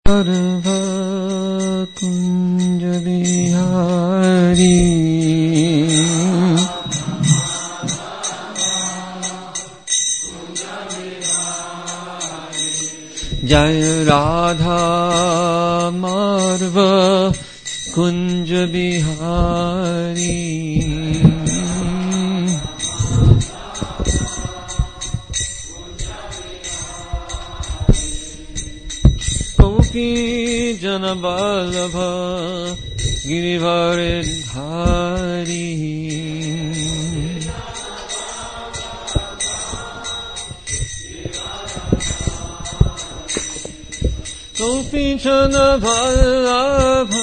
Madhava Kunja Bihari Jaya Radha Madhava Kunja Bihari Gopi Jana Vallabha Girivaridhari Gopi Jana Vallabha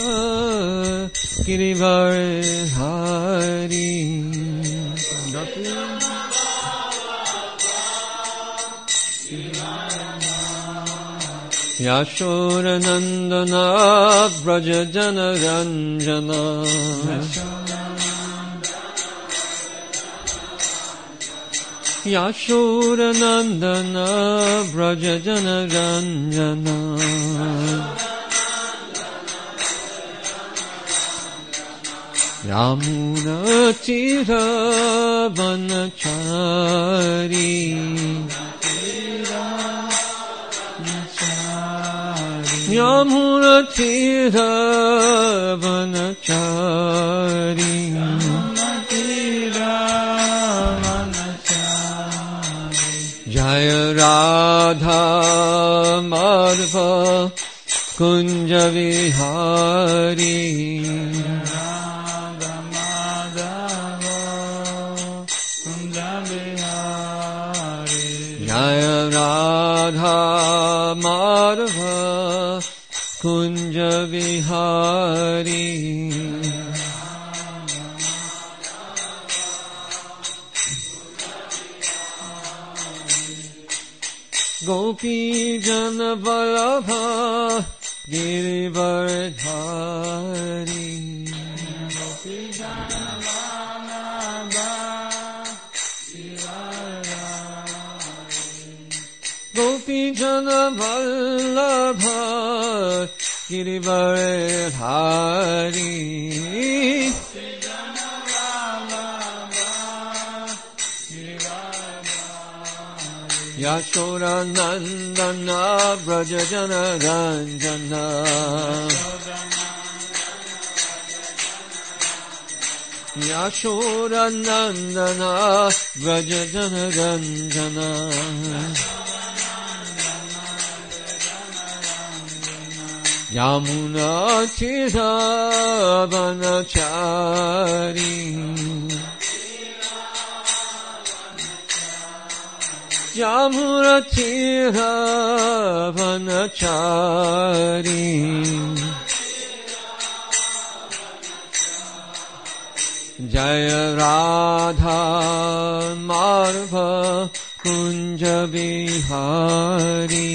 Girivaridhari Yashoda Nandana Braja Jana Ranjana Yashoda Nandana Braja Jana Ranjana Yamuna Tira Vanachari Yamuna Tira Vanachari Jaya Radha Madhava Kunja Vihari Jaya Radha Madhava Kunja Vihari Gopi Jana Vallabha Girivaridhari Gopi Jana Vallabha Gopi Jana Vallabha Girivaridhari Yashoda Nandana Braja Jana Ranjana Yashoda Nandana Braja Jana Ranjana Yamuna Tira Vanachari Yamuna Tira Vanachari Jaya Radha Madhava Kunja Bihari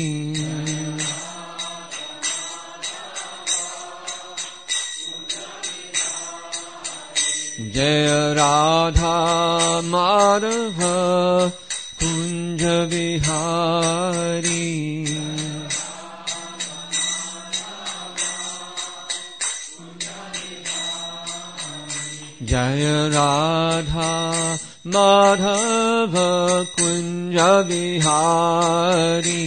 Jaya Radha Madhava Kunja Bihari Jaya Radha Madhava Kunja Bihari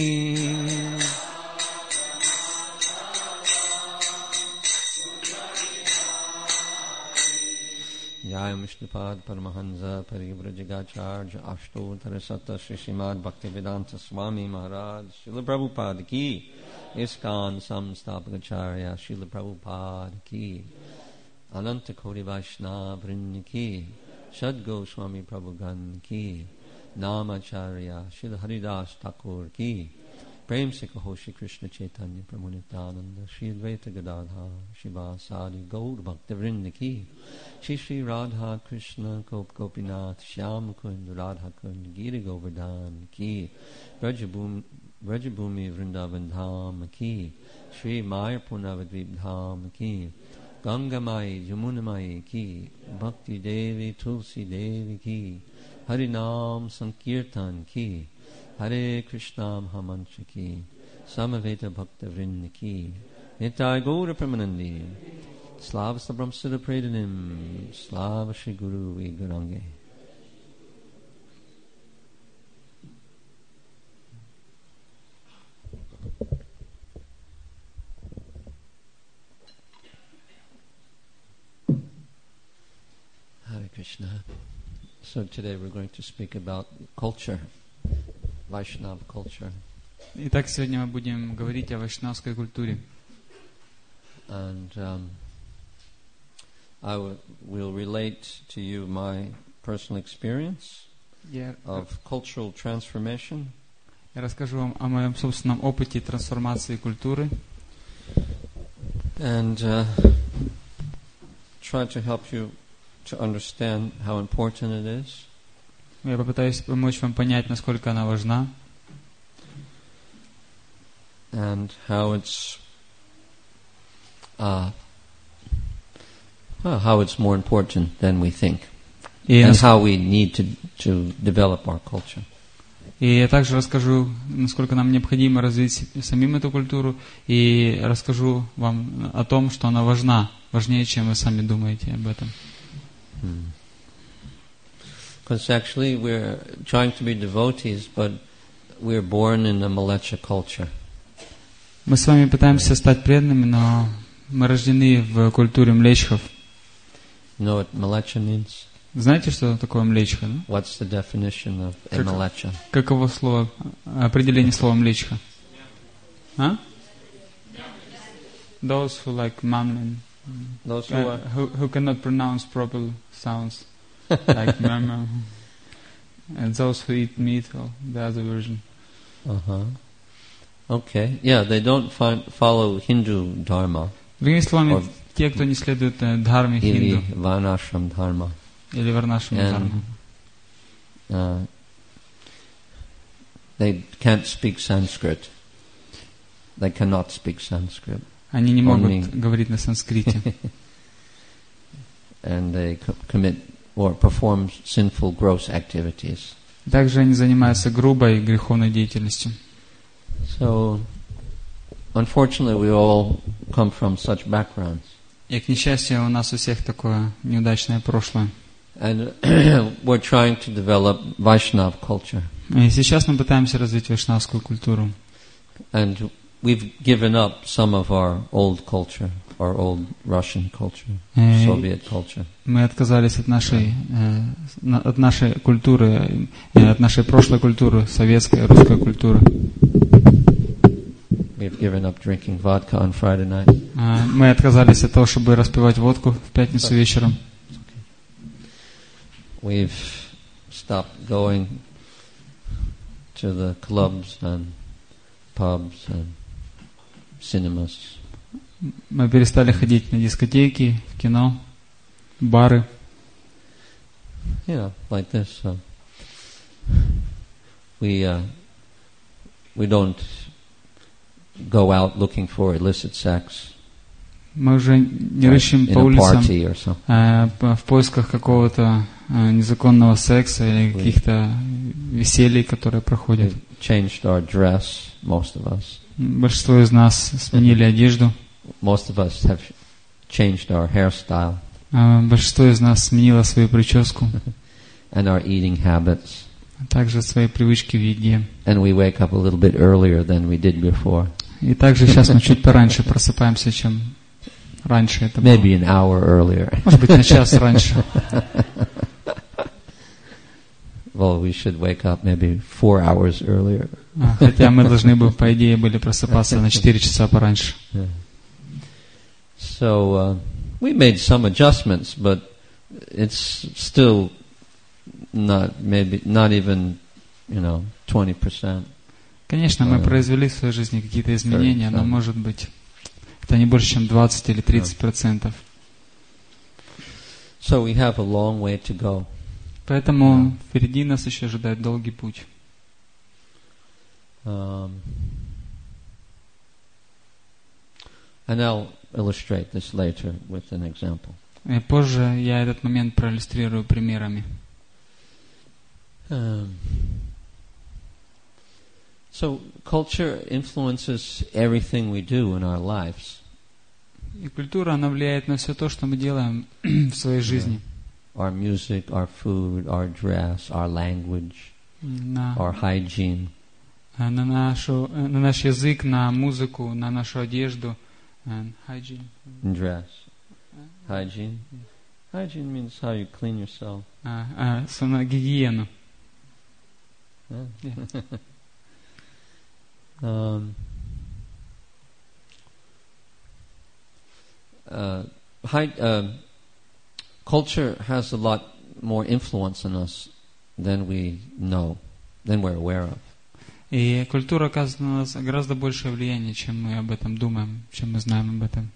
Jaya Vishnupad Paramahansa Parivrajagacharya Ashtotara Sata Shri Srimad Bhaktivedanta Swami Maharaj Srila Prabhupada Ki ISKCON Samstapakacharya Srila Prabhupada Ki Ananta Koti Vaishnava Vrinda Ki Sadguru Swami Prabhugan Ki Namacharya Srila Haridas Thakur Ki Prem se kaho Shri Krishna Chaitanya Prabhu Nityananda Shri Advaita Gadadha Shivasadi Gaur Bhakta Vrinda Ki Shri Shri Radha Krishna Gop Gopinath Shyam Kund Radha Kund Giri Govardhan Ki Vrajabhumi Vrindavan Dham Ki Shri Mayapur Navadvip Dham Ki Gangamai Jamunamai Ki Bhakti Devi Tulsi Devi Ki Harinam Sankirtan Ki Hare Krishna Mahamantra Ki Samaveta Bhakta Vrinda Ki Nitai Gaura Pramanandi Slava Sabram Sudha Predanim Slava Shri Guru Igarange. Hare Krishna. So today we're going to speak about culture, Vaishnava culture. Итак, сегодня мы будем говорить о вайшнавской культуре. And I will relate to you my personal experience of cultural transformation. Я расскажу вам о моем собственном опыте трансформации культуры. And try to help you to understand how important it is. Я попытаюсь помочь вам понять, насколько она важна. And how it's more important than we think, and how we need to develop our culture. И я также расскажу, насколько нам необходимо развить самим эту культуру, и расскажу вам о том, что она важна, важнее, чем вы сами думаете об этом. Because actually we're trying to be devotees, but we're born in the Mleccha culture. Мы с вами пытаемся стать преданными, но мы рождены в культуре млечхов. You know what Mleccha means? Знаете, что такое млечха? Да? What's the definition of a Mleccha? Каково слово, определение слова млечха? А? Those who like mammon, Those who cannot pronounce proper sounds, like mama, and those who eat meat, or the other version. Okay, yeah, they don't follow Hindu dharma. Другими словами, те, кто не следует дхарме хинду. Или варнашрам дхарма. Или варнашрам дхарма. They can't speak Sanskrit. They cannot speak Sanskrit. Они не могут говорить на санскрите. And they commit or perform sinful, gross activities. Также они занимаются грубой греховной деятельностью. So, unfortunately, we all come from such backgrounds. И, к несчастью, у нас у всех такое неудачное прошлое. And we're trying to develop Vaishnava culture. И сейчас мы пытаемся развить вайшнавскую культуру. And we've given up some of our old culture, our old Russian culture, Soviet culture. Мы отказались от нашей культуры, от нашей прошлой культуры, советской, русской культуры. We've given up drinking vodka on Friday night. Мы отказались от того, чтобы распивать водку в пятницу вечером. We've stopped going to the clubs and pubs and cinemas. Мы перестали ходить на дискотеки, в кино, бары. Yeah, like this. We don't go out looking for illicit sex. Мы уже не рыщем по улицам в поисках какого-то незаконного секса или каких-то веселий, которые проходят. Changed our dress, most of us. Большинство из нас сменили одежду. Most of us have changed our hairstyle. Большинство из нас сменило свою прическу. And our eating habits. Также свои привычки в еде. And we wake up a little bit earlier than we did before. И также сейчас мы чуть пораньше просыпаемся, чем раньше это было. Maybe an hour earlier. Может быть, на час раньше. Well, we should wake up maybe 4 hours earlier. Хотя мы должны бы, по идее, были просыпаться на 4 часа пораньше. So we made some adjustments, but it's still not even 20%. Конечно, мы произвели в своей жизни какие-то изменения, но, может быть, это не больше, чем 20 или 30%. So we have a long way to go. Поэтому впереди нас еще ожидает долгий путь. And I'll illustrate this later with an example. И позже я этот момент проиллюстрирую примерами. So culture influences everything we do in our lives. И культура, она влияет на все то, что мы делаем в своей жизни. Our music, our food, our dress, our language, На our hygiene. наш язык, на музыку, на нашу одежду. Hygiene. Dress. Hygiene. Hygiene means how you clean yourself. На гигиену. Culture has a lot more influence on us than we know, than we're aware of. И культура оказывает на нас гораздо большее влияние, чем мы об этом думаем, чем мы знаем об этом.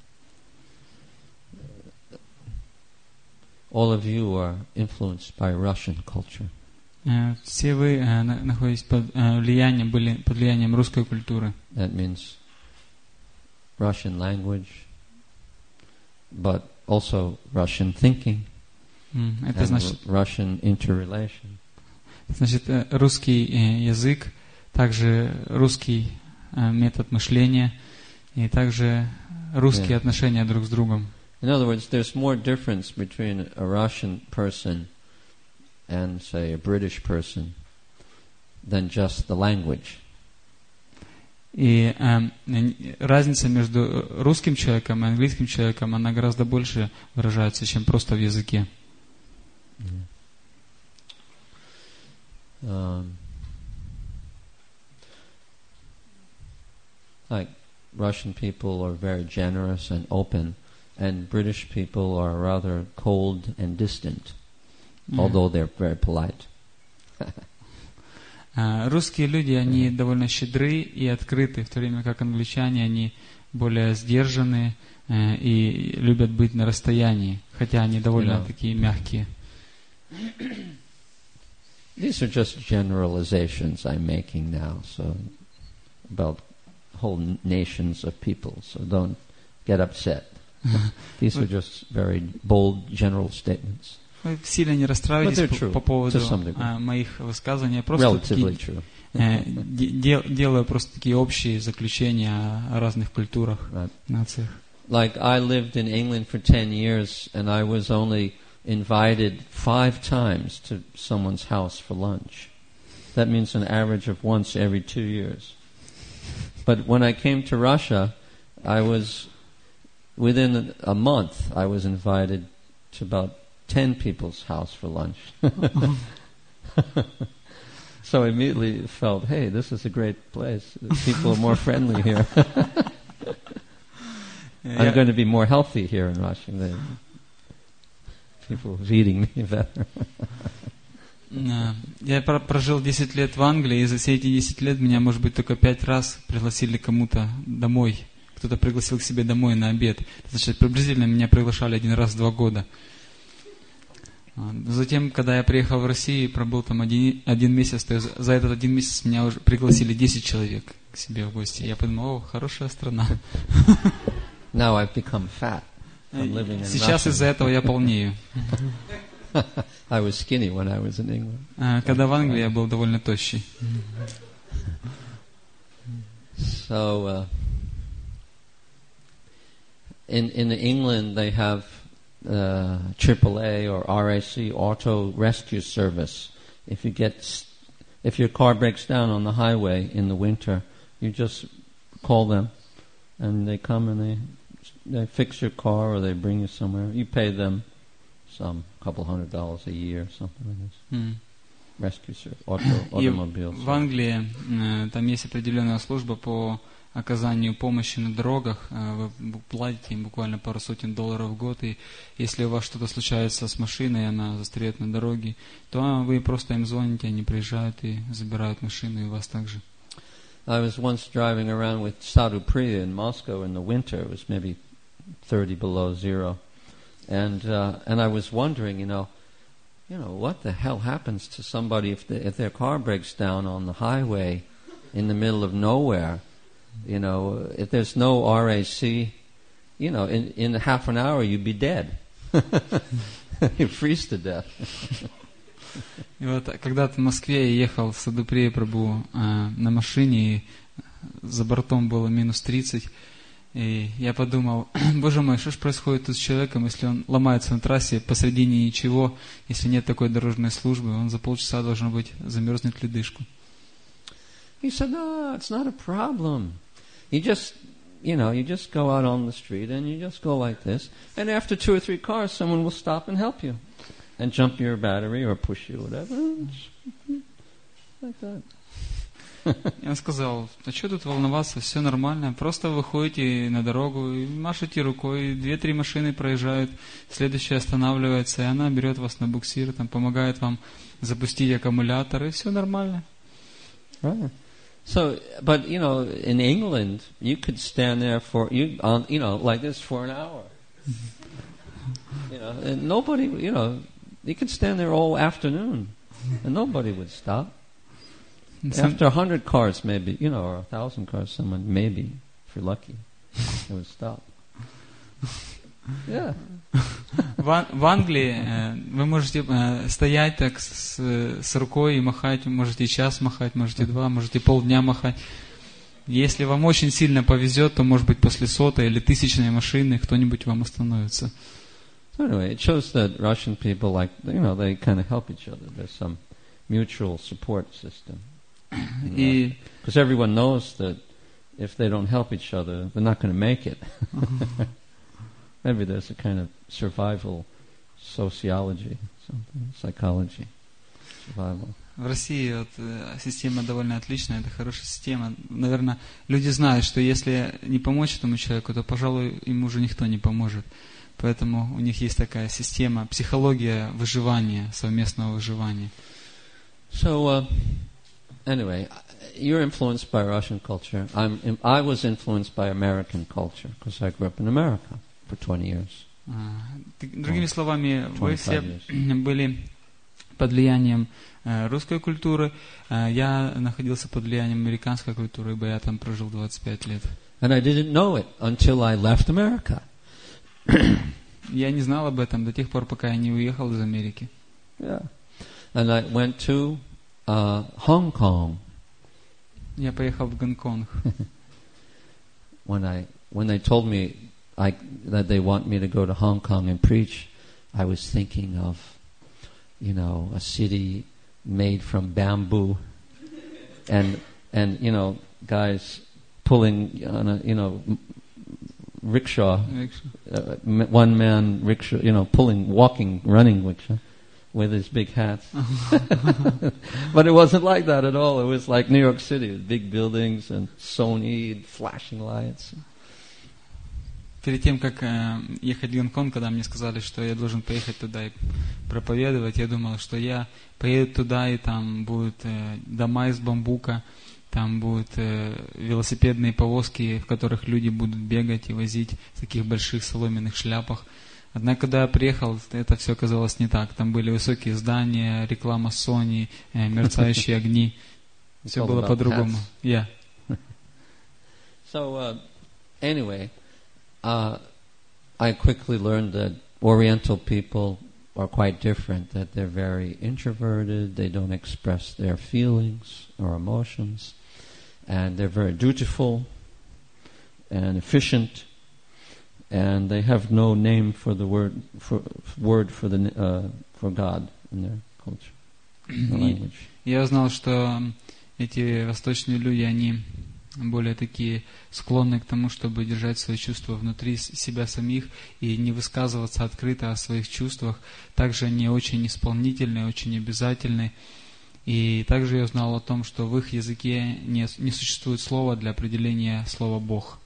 All of you are influenced by Russian culture. Все вы находитесь под влиянием, были под влиянием русской культуры. That means Russian language, but also Russian thinking, Это значит, Russian interrelation. значит, русский язык, также русский метод мышления и также русские отношения друг с другом. In other words, there's more difference between a Russian person and, say, a British person than just the language. И разница между русским человеком и английским человеком, она гораздо больше выражается, чем просто в языке. Like Russian people are very generous and open, and British people are rather cold and distant, although they're very polite. Русские люди, они довольно щедры и открыты, в то время как англичане, они более сдержанные и любят быть на расстоянии, хотя они довольно такие мягкие. These are just generalizations I'm making now, so about whole nations of people, so don't get upset. These are just very bold general statements. Вы сильно не расстраивайтесь по поводу моих высказываний. Я просто делаю просто такие общие заключения о разных культурах, нациях. Like I lived in England for 10 years, and I was only invited 5 times to someone's house for lunch. That means an average of once every 2 years. But when I came to Russia, I was, within a month, I was invited to about 10 people's house for lunch. So I immediately felt, hey, this is a great place. People are more friendly here. I'm going to be more healthy here in Russia. People feeding me better. Я прожил 10 лет в Англии, и за все эти 10 лет меня, может быть, только 5 раз пригласили кому-то домой. Кто-то пригласил к себе домой на обед. Значит, приблизительно меня приглашали 1 раз в 2 года. Затем, когда я приехал в Россию и пробыл там 1 месяц, то за этот 1 месяц меня уже пригласили 10 человек к себе в гости. Я подумал, о, хорошая страна. Now I've become fat. Сейчас из-за этого я полнею. I was skinny when I was in England. Когда в Англии я был довольно тощий. So, in England they have AAA or RAC, Auto Rescue Service. If your car breaks down on the highway in the winter, you just call them, and they come and they fix your car or they bring you somewhere. You pay them couple $100 a year, something like this. Rescue service, automobiles. В Англии там есть определенная служба по оказанию помощи на дорогах. Вы платите им буквально пару сотен долларов в год, и если у вас что-то случается с машиной, она застряет на дороге, то вы просто им звоните, они приезжают и забирают машину, и вас также. I was once driving around with Sadhu Priya in Moscow in the winter. It was maybe 30 below zero. And I was wondering, you know, what the hell happens to somebody if their car breaks down on the highway in the middle of nowhere? You know, if there's no RAC, you know, in half an hour you'd be dead. You'd freeze to death. И вот когда-то в Москве я ехал в Саду Прия Прабху на машине, и за бортом было минус 30. И я подумал, боже мой, что же происходит тут с человеком, если он ломается на трассе посредине ничего, если нет такой дорожной службы, он за полчаса должен быть замерзнет в ледышку. He said, no, it's not a problem. You just go out on the street and you just go like this, and after 2 or 3 cars, someone will stop and help you, and jump your battery or push you, whatever, like that. Я сказал, а что тут волноваться, все нормально, просто выходите на дорогу и машете рукой, 2-3 машины проезжают, следующая останавливается, и она берет вас на буксир, там, помогает вам запустить аккумулятор, и все нормально. Right. So, but in England, you could stand there like this for an hour. And nobody, you could stand there all afternoon, and nobody would stop. After 100 cars, maybe, or 1,000 cars, someone maybe, if you're lucky, they would stop. Yeah. В Англии вы можете стоять так с рукой и махать, можете час махать, можете 2, можете полдня махать. Если вам очень сильно повезет, то, может быть, после 100-й или 1000-й машины кто-нибудь вам остановится. So anyway, it shows that Russian people, they kind of help each other. There's some mutual support system. Because everyone knows that if they don't help each other, they're not going to make it. Maybe there's a kind of survival sociology, something, psychology, survival. В России система довольно отличная, это хорошая система. Наверное, люди знают, что если не помочь этому человеку, то, пожалуй, ему уже никто не поможет. Поэтому у них есть такая система, психология выживания, совместного выживания. So, anyway, you're influenced by Russian culture. I was influenced by American culture because I grew up in America for 20 years. Другими словами, вы все были под влиянием русской культуры. Я находился под влиянием американской культуры, ибо я там прожил 25 лет. And I didn't know it until I left America. Я не знал об этом до тех пор, пока я не уехал из Америки. Yeah. And I went to Hong Kong. Я поехал в Гонконг. When they told me that they want me to go to Hong Kong and preach, I was thinking of, a city made from bamboo, and guys pulling on a rickshaw, one man rickshaw, walking, running rickshaw, with his big hats. But it wasn't like that at all. It was like New York City, with big buildings and Sony, flashing lights. Перед тем, как ехать в Гонконг, когда мне сказали, что я должен поехать туда и проповедовать, я думал, что я поеду туда, и там будут дома из бамбука, там будут велосипедные повозки, в которых люди будут бегать и возить в таких больших соломенных шляпах. Однако, когда я приехал, это все оказалось не так. Там были высокие здания, реклама Sony, мерцающие огни. Все было по-другому. Yeah. So, anyway, I quickly learned that Oriental people are quite different, that they're very introverted, they don't express their feelings or emotions, and they're very dutiful and efficient, and they have no name for the word for God in their culture, the language. Я узнал, что эти восточные люди, они более такие склонны к тому, чтобы держать свои чувства внутри себя самих и не высказываться открыто о своих чувствах. Также они очень исполнительны, очень обязательны. И также я узнал о том, что в их языке не существует слова для определения слова «Бог».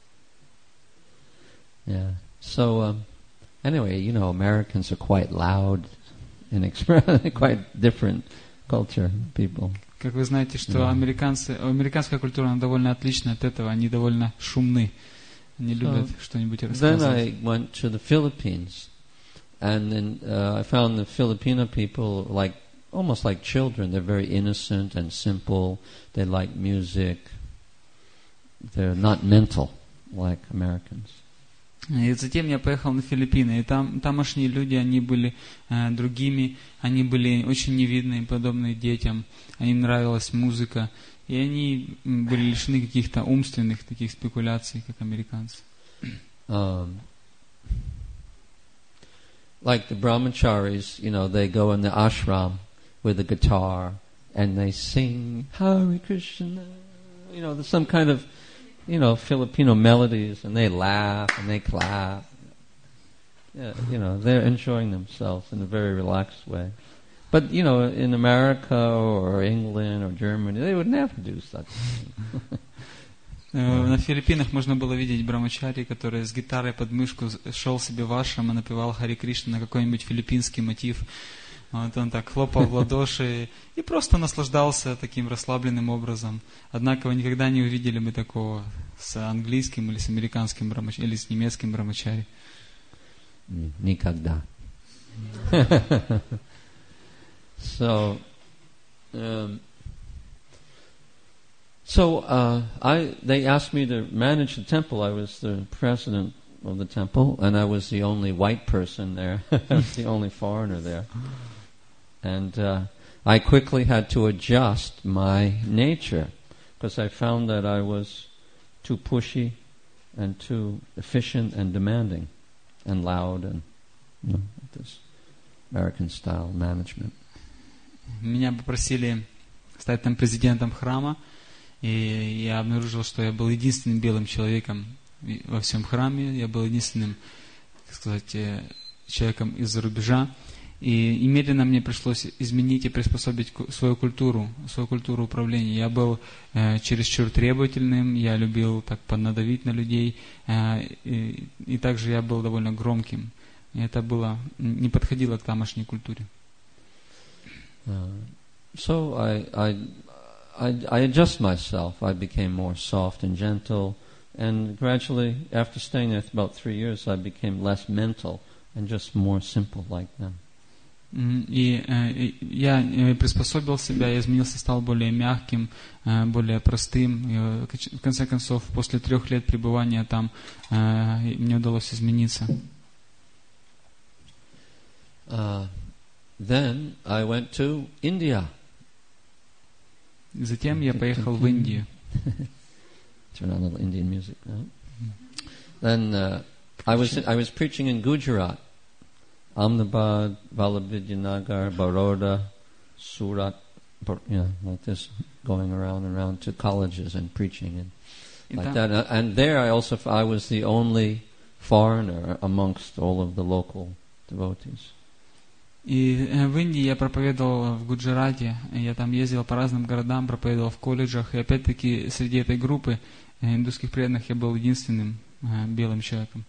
Yeah. So, anyway, Americans are quite loud and quite different culture people. Как вы знаете, что американская культура, она довольно отлична от этого, они довольно шумны, они любят что-нибудь рассказывать. Then I went to the Philippines, and then I found the Filipino people almost like children. They're very innocent and simple. They like music. They're not mental like Americans. И затем я поехал на Филиппины, и тамошние люди, они были другими, они были очень невидные, подобные детям, им нравилась музыка, и они были лишены каких-то умственных таких спекуляций, как американцы. Like the brahmacharis, they go in the ashram with a guitar and they sing Hare Krishna, there's some kind of Filipino melodies, and they laugh and they clap. Yeah, they're enjoying themselves in a very relaxed way. But, in America or England or Germany, they would never do such thing. На Филиппинах можно было видеть брамачари, который с гитарой под мышку шел себе в ашрам и напевал Хари Кришна на какой-нибудь филиппинский мотив. Вот он так хлопал в ладоши и просто наслаждался таким расслабленным образом. Однако вы никогда не увидели бы такого с английским или с американским брамачари, или с немецким брамачари. Никогда. They asked me to manage the temple. I was the president of the temple, and I was the only white person there. I was the only foreigner there. And I quickly had to adjust my nature, because I found that I was too pushy and too efficient and demanding and loud and this American style management. Меня попросили стать там президентом храма, и я обнаружил, что я был единственным белым человеком во всем храме, я был единственным, так сказать, человеком из-за рубежа. И медленно мне пришлось изменить и приспособить свою культуру управления. Я был чересчур требовательным, я любил так поднадавить на людей, и также я был довольно громким. И это не подходило к тамошней культуре. So I adjust myself. I became more soft and gentle, and gradually, after staying there for about 3 years, I became less mental and just more simple like them. И я приспособил себя, я изменился, стал более мягким, более простым. И в конце концов, после 3 лет пребывания там, мне удалось измениться. Then I went to India. Затем я поехал в Индию. Turn on a little Indian music. No? Then I was preaching in Gujarat. Ahmedabad, Vallabhidanagar, Baroda, Surat, like this, going around and around to colleges and preaching and like that. And there I was the only foreigner amongst all of the local devotees. И в Индии я проповедовал в Гуджарате, я там ездил по разным городам, проповедовал в колледжах, и опять-таки среди этой группы индусских преданных я был единственным белым человеком.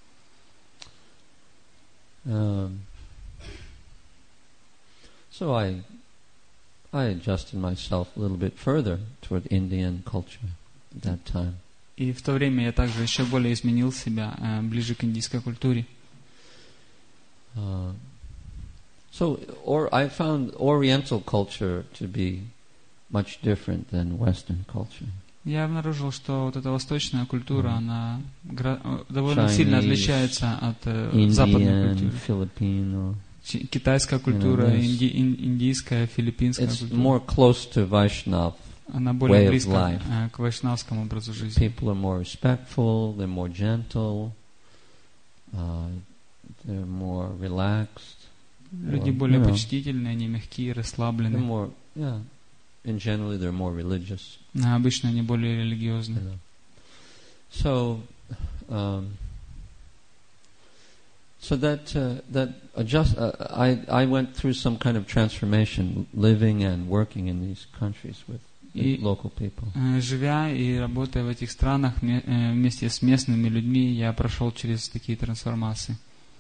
So I adjusted myself a little bit further toward Indian culture at that time. И в то время я также еще более изменил себя ближе к индийской культуре. I found Oriental culture to be much different than Western culture. Я обнаружил, что вот эта восточная культура, она довольно сильно отличается от западной культуры. Filipino. Китайская культура, индийская, филиппинская It's культура. More close to Vaishnav. Она более близка к вайшнавскому образу жизни. People are more respectful, they're more gentle, they're more relaxed. Люди более почтительные, они мягкие, расслабленные. And generally they're more religious. Обычно они более религиозны. So I went through some kind of transformation, living and working in these countries with local people. Живя и работая в этих странах вместе с местными людьми, я прошел через такие трансформации.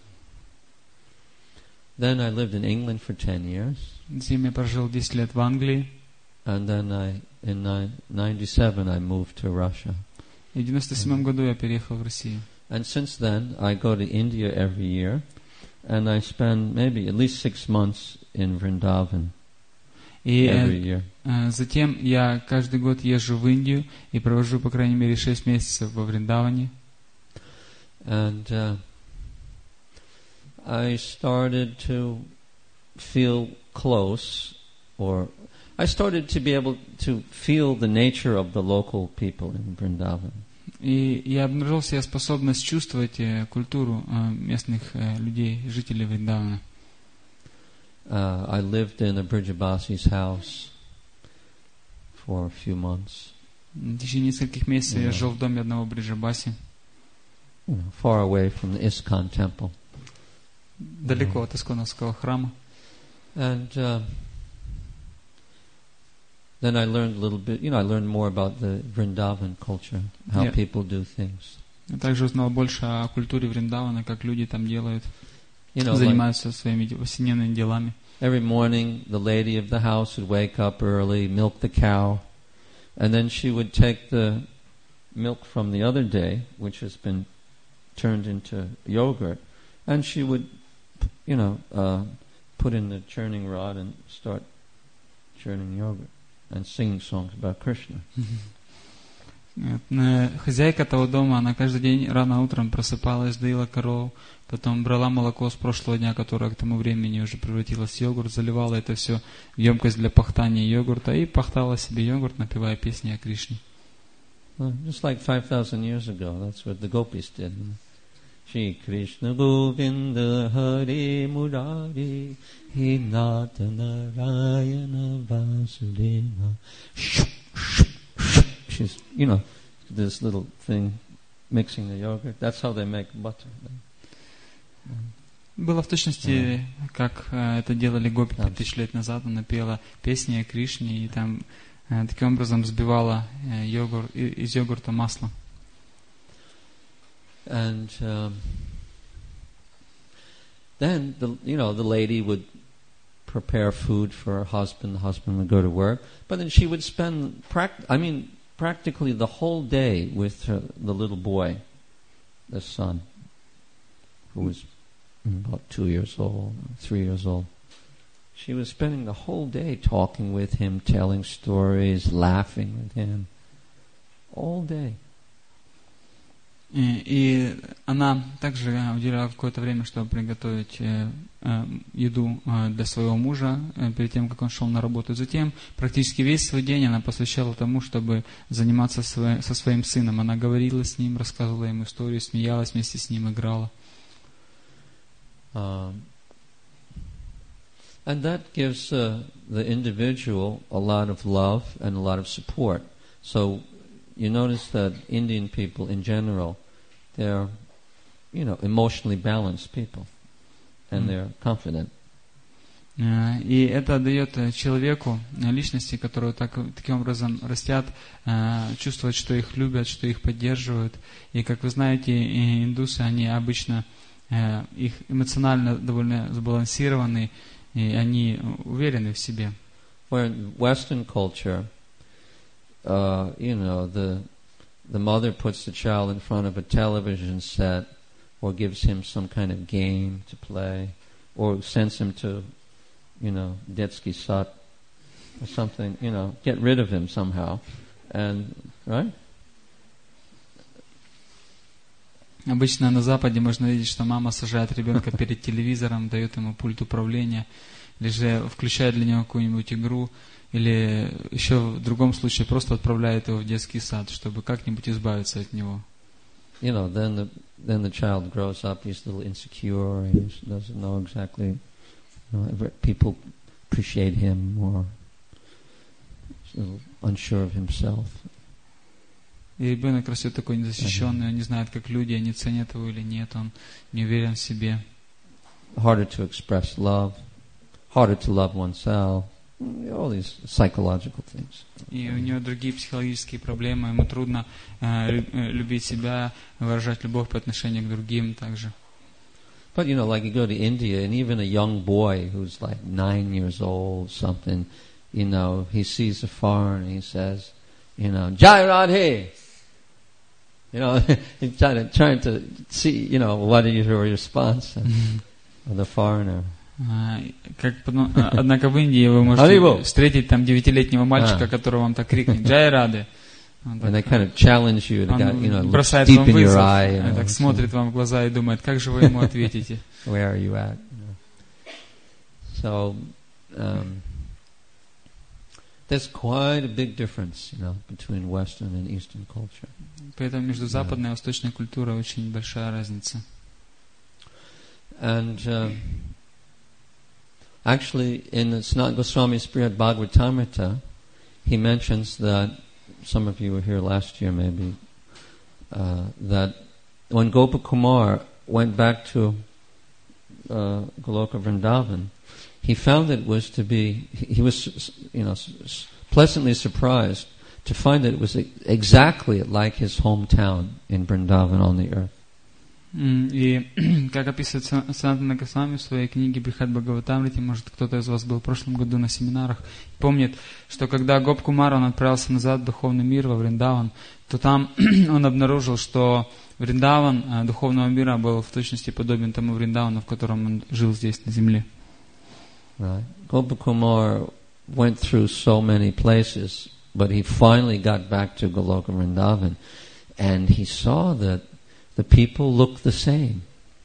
Then I lived in England for 10 years. Затем я прожил 10 лет в Англии. And then in 97 I moved to Russia. И в 97 году я переехал в Россию. And since then I go to India every year, and I spend maybe at least 6 months in Vrindavan every year. Затем я каждый год езжу в Индию и провожу по крайней мере 6 месяцев во Вриндаване. And I started to feel close, or I started to be able to feel the nature of the local people in Vrindavan. И я обнаружил в себе способность чувствовать культуру местных людей, жителей Вриндавана. I lived in a Brijabasi's house for a few months. В течение нескольких месяцев я жил в доме одного Бриджабаси. Far away from the ISKCON temple. Далеко от Исконовского храма. And then I learned a little bit, I learned more about the Vrindavan culture, how people do things. Я также узнал больше о культуре Вриндавана, как люди там делают, занимаются своими повседневными делами. Every morning, the lady of the house would wake up early, milk the cow, and then she would take the milk from the other day, which has been turned into yogurt, and she would, put in the churning rod and start churning yogurt and singing songs about Krishna. Хозяйка того дома, она каждый день рано утром просыпалась, доила корову, потом брала молоко с прошлого дня, которое к тому времени уже превратилось в йогурт, заливала это все в емкость для пахтания йогурта и пахтала себе йогурт, напевая песни о Кришне. Just like 5,000 years ago, that's what the gopis did. Shri Krishna Govinda Hare Murari He Nata Narayana Vasudeva. She's, this little thing mixing the yogurt. That's how they make butter. Было в точности, как это делали гопи 5000 лет назад. Она пела песни о Кришне и там таким образом взбивала из йогурта масло. And then the lady would prepare food for her husband. The husband would go to work, but then she would spend practically the whole day with the little boy, the son, who was about 2 years old, 3 years old. She was spending the whole day talking with him, telling stories, laughing with him, all day. И она также уделяла какое-то время, чтобы приготовить еду для своего мужа перед тем, как он шел на работу. Затем практически весь свой день она посвящала тому, чтобы заниматься со своим сыном. Она говорила с ним, рассказывала ему историю, смеялась вместе с ним, играла. And that gives the individual a lot of love and a lot of support. So you notice that Indian people in general, they're, emotionally balanced people, and they're confident. И это дает человеку, личности, которые таким образом растят, чувствовать, что их любят, что их поддерживают. И, как вы знаете, индусы, они обычно, их эмоционально довольно сбалансированы, и они уверены в себе. Where in Western culture, the mother puts the child in front of a television set, or gives him some kind of game to play, or sends him to, детский сад, or something, get rid of him somehow, and right? Обычно на Западе можно видеть, что мама сажает ребенка перед телевизором, дает ему пульт управления, или же включает для него какую-нибудь игру, или еще в другом случае просто отправляет его в детский сад, чтобы как-нибудь избавиться от него. Then the child grows up, he's a little insecure, he doesn't know exactly, people appreciate him, or he's a little unsure of himself. И ребенок растет такой незащищенный, он не знает, как люди, они ценят его или нет, он не уверен в себе. Harder to express love, harder to love oneself, all these psychological things. И у него другие психологические проблемы, ему трудно любить себя, выражать любовь по отношению к другим также. But like you go to India, and even a young boy who's like 9 years old, something, he sees a foreigner, he says, Jai Radhe. He's trying to see, what is your response of the foreigner. Однако в Индии вы можете встретить там 9-летнего мальчика, который вам так крикнет «Джай Рады». And they kind of challenge you. The guy, looks бросает deep вам in your вызов, eye. так смотрит вам в глаза и думает, как же вы ему ответите. Where are you at? So there's quite a big difference, between Western and Eastern culture. Поэтому между западной и восточной культурой очень большая разница. And actually, in the Sanatana Goswami's Brihad Bhagavatamrita, he mentions that, some of you were here last year maybe, that when Gopakumar went back to Goloka Vrindavan, he found it was he was, pleasantly surprised to find that it was exactly like his hometown in Vrindavan on the earth. И, как описывает Санатана Госвами в своей книге Брихад Бхагаватамрити, может, кто-то из вас был в прошлом году на семинарах, помнит, что когда Гопкумар, он отправился назад в духовный мир, во Вриндаван, то там он обнаружил, что Вриндаван духовного мира был в точности подобен тому Вриндавану, в котором он жил здесь, на земле. Right. Gopakumar went through so many places, but he finally got back to Goloka Vrindavan, and he saw that the people looked the same.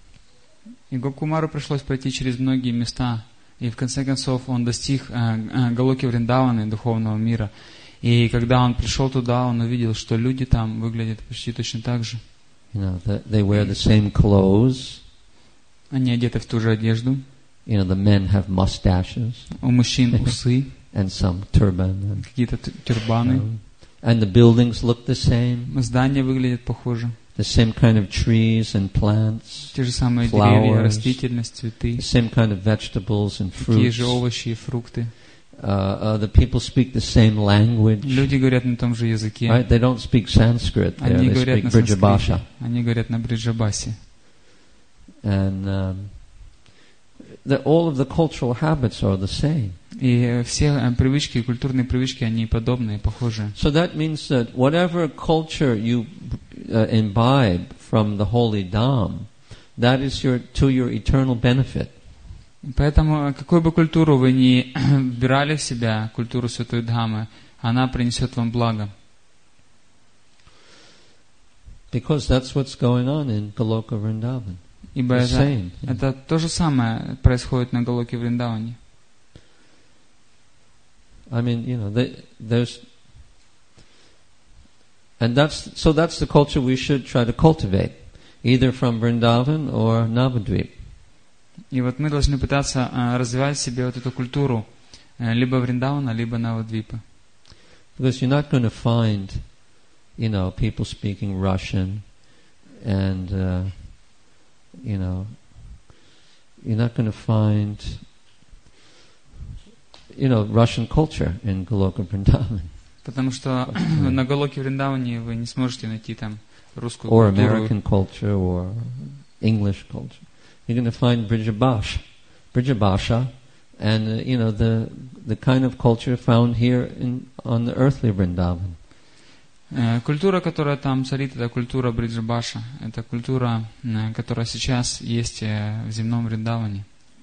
И Гопкумару пришлось пройти через многие места, и в конце концов он достиг Галоки Вриндавана, духовного мира. И когда он пришел туда, он увидел, что люди там выглядят почти точно так же. They wear the same clothes. Они одеты в ту же одежду. The men have mustaches. У мужчин усы. And some turban. Какие-то тюрбаны. And the buildings look the same. Здания выглядят похоже. The same kind of trees and plants. Те же самые flowers, деревья, растительность, цветы. The same kind of vegetables and fruits. Такие же овощи и фрукты. The people speak the same language. Люди говорят на том же языке. Right? They don't speak Sanskrit there. Они They говорят speak на санскрите. Brijabhasha. Они говорят на бриджабасе. And all of the cultural habits are the same. И все привычки, культурные привычки, они подобные, похожи. So that means that whatever culture you imbibe from the holy Dham, that is to your eternal benefit. Поэтому, какую бы культуру вы ни вбирали в себя, культуру Святой Дхаммы, она принесет вам благо. Because that's what's going on in Goloka Vrindavan. Ибо это то же самое происходит на Галоке Вриндаване. I mean, there's, and that's the culture we should try to cultivate, either from Vrindavan or Navadvip. И вот мы должны пытаться развивать в себе вот эту культуру либо Вриндавана, либо Навадвипа. Because you're not going to find, people speaking Russian, and you're not going to find, Russian culture in Goloka Vrindavan. Потому что на Галоке Вриндаване вы не сможете найти там русскую or культуру. American culture or English culture. You're going to find Brijabhasha, and the kind of culture found here on the earthly Vrindavan. Культура, которая там царит, это культура Бриджабаша. Это культура, которая сейчас есть в земном Вриндаване.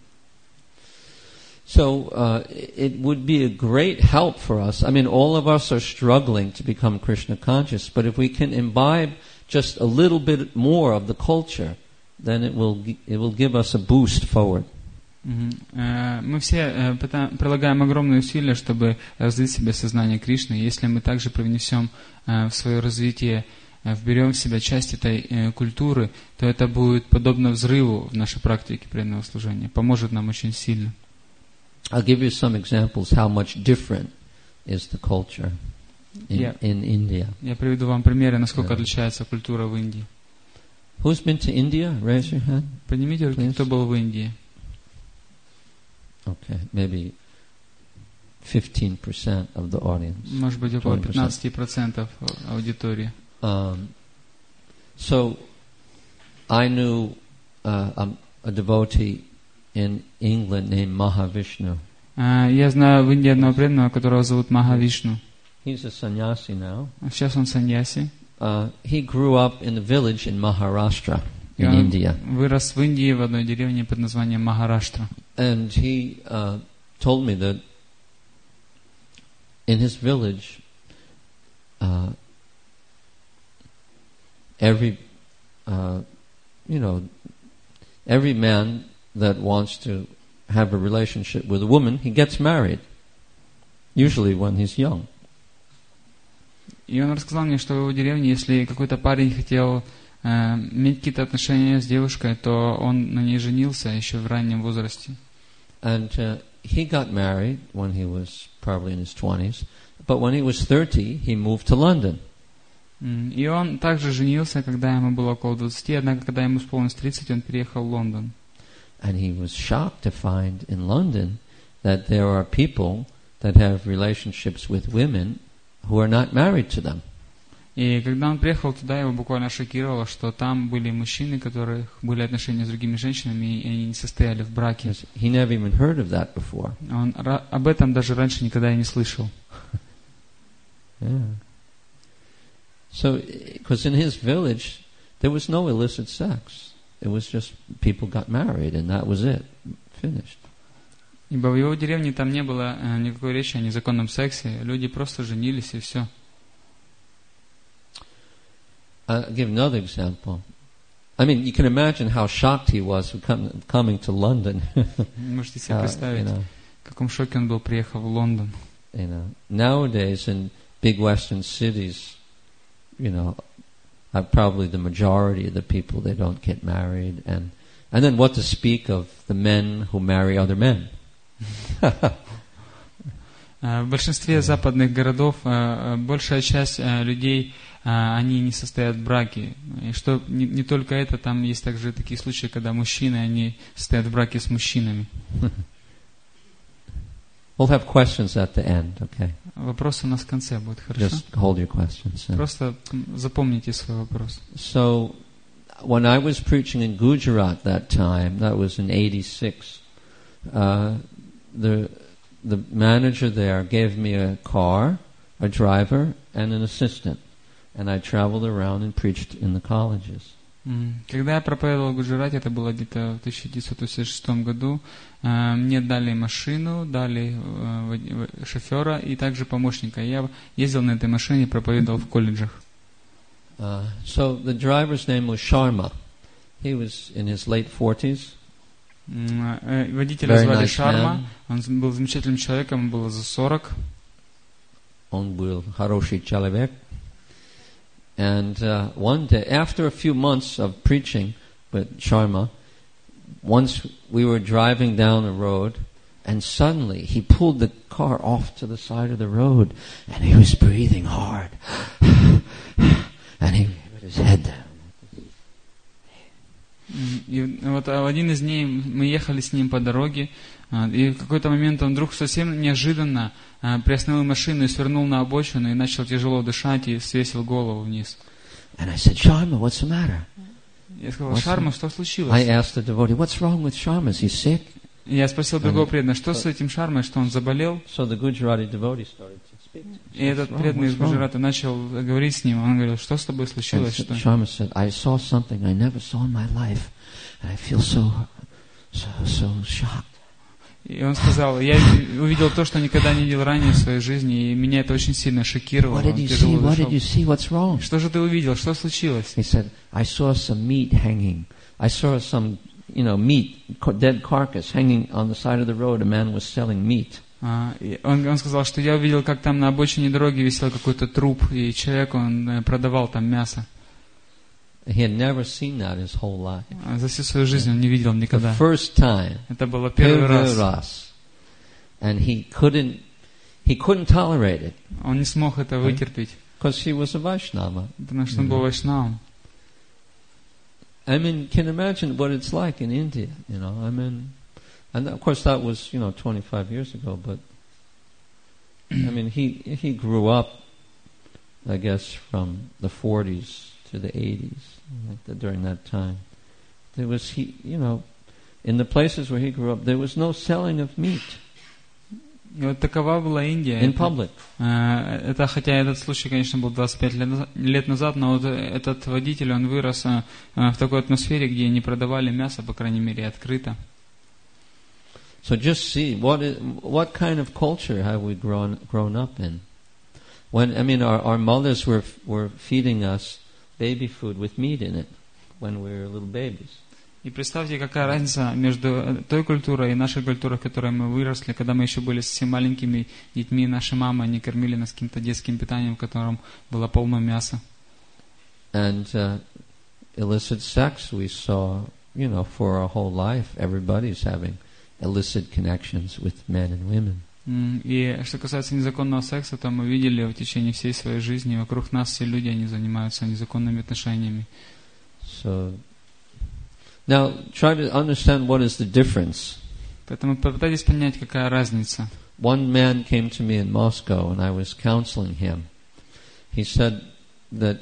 So it would be a great help for us. I mean, all of us are struggling to become Krishna conscious, but if we can imbibe just a little bit more of the culture, then it will give us a boost forward. Мы все прилагаем огромные усилия, чтобы развить в себе сознание Кришны. Если мы также привнесем в свое развитие, вберем в себя часть этой культуры, то это будет подобно взрыву в нашей практике преданного служения. Поможет нам очень сильно. I'll give you some examples how much different is the culture in India. Я приведу вам примеры, насколько отличается культура в Индии. Who's been to India? Raise your hand. Поднимите руки, кто был в Индии. Okay, maybe 15% of the audience. Может быть, около 15% аудитории. So, I knew a devotee in England named Mahavishnu. Я знаю в Индии одного преданного, которого зовут Махавишну. He's a sannyasi now. Сейчас он саньяси. He grew up in a village in Maharashtra, in он India. Вырос в Индии в одной деревне под названием Махараштра. And he told me that in his village, every man that wants to have a relationship with a woman, he gets married, usually when he's young. И он рассказал мне, что в его деревне, если какой-то парень хотел иметь какие-то отношения с девушкой, то он на ней женился еще в раннем возрасте. And he got married when he was probably in his 20s, but when he was 30, he moved to London. И он также женился, когда ему было около 20, однако, когда ему исполнилось 30, он переехал в Лондон. And he was shocked to find in London that there are people that have relationships with women who are not married to them. И когда он приехал туда, его буквально шокировало, что там были мужчины, у которых были отношения с другими женщинами, и они не состояли в браке. He never even heard of that before. Он об этом даже раньше никогда и не слышал. Yeah. So, because in his village, there was no illicit sex. It was just people got married, and that was it. Finished. Ибо в его деревне там не было никакой речи о незаконном сексе. Люди просто женились, и все. I'll give another example. I mean, you can imagine how shocked he was coming to London. Можете себе представить, в каком шоке он был, приехав в Лондон. Nowadays in big Western cities, probably the majority of the people, they don't get married, and then what to speak of the men who marry other men. В большинстве западных городов большая часть людей, они не состоят в браке. И что не только это, там есть также такие случаи, когда мужчины, они состоят в браке с мужчинами. We'll have questions at the end, okay? Вопросы у нас в конце будут, хорошо? Just hold your questions. Просто запомните свой вопрос. So, when I was preaching in Gujarat that time, that was in 86, the manager there gave me a car, a driver, and an assistant. And I traveled around and preached in the colleges. Когда я проповедовал в Гуджарате, это было где-то в 1986 году, мне дали машину, дали шофера и также помощника. Я ездил на этой машине и проповедовал в колледжах. So the driver's name was Sharma. He was in his late 40s. Водителя звали Шарма. Он был замечательным человеком, ему было за 40. Он был хороший человек. And one day, after a few months of preaching with Sharma, once we were driving down a road, and suddenly he pulled the car off to the side of the road, and he was breathing hard, and he put his head down. И вот один из дней мы ехали с ним по дороге, и в какой-то момент он вдруг совсем неожиданно приостановил машину и свернул на обочину и начал тяжело дышать и свесил голову вниз. And I said, Sharma, what's the matter? Я сказал, Шарма, что случилось? I asked the devotee, what's wrong with Sharma? Is he sick? Я спросил другого преданного, что с этим Шармой, что он заболел? So the Gujarati devotee started to speak to him. И этот преданный из Гуджарата начал говорить с ним. Он говорил, что с тобой случилось? Sharma said, I saw something I never saw in my life, and I feel so shocked. И он сказал, я увидел то, что никогда не видел ранее в своей жизни, и меня это очень сильно шокировало. What did you see? What's wrong? Что же ты увидел? Что случилось? He said, I saw some meat hanging. I saw some, meat, dead carcass hanging on the side of the road. A man was selling meat. Он сказал, что я увидел, как там на обочине дороги висел какой-то труп, и человек, он продавал там мясо. He had never seen that his whole life. За всю свою жизнь он не видел никогда. The first time. Это было первый раз. And he couldn't tolerate it. Он не смог это вытерпеть. Because he was a Vaishnava. Потому что он был вайшнавом. I mean, can imagine what it's like in India, I mean, and of course that was, 25 years ago, but I mean, he grew up, I guess, from the 40s to the 80s, during that time. There was, in the places where he grew up, there was no selling of meat. И вот такова была Индия. In public. Это, хотя этот случай, конечно, был 25 лет назад, но вот этот водитель, он вырос в такой атмосфере, где не продавали мясо, по крайней мере, открыто. So just see what kind of culture have we grown up in? When our mothers were feeding us baby food with meat in it when we were little babies. И представьте, какая разница между той культурой и нашей культурой, в которой мы выросли, когда мы еще были совсем маленькими детьми, наши мамы, они кормили нас каким-то детским питанием, в котором было полно мяса. And illicit sex we saw, for our whole life, everybody's having illicit connections with men and women. И что касается незаконного секса, то мы видели в течение всей своей жизни, вокруг нас все люди, они занимаются незаконными отношениями. So, now try to understand what is the difference. Поэтому попытайтесь понять, какая разница. One man came to me in Moscow and I was counseling him. He said that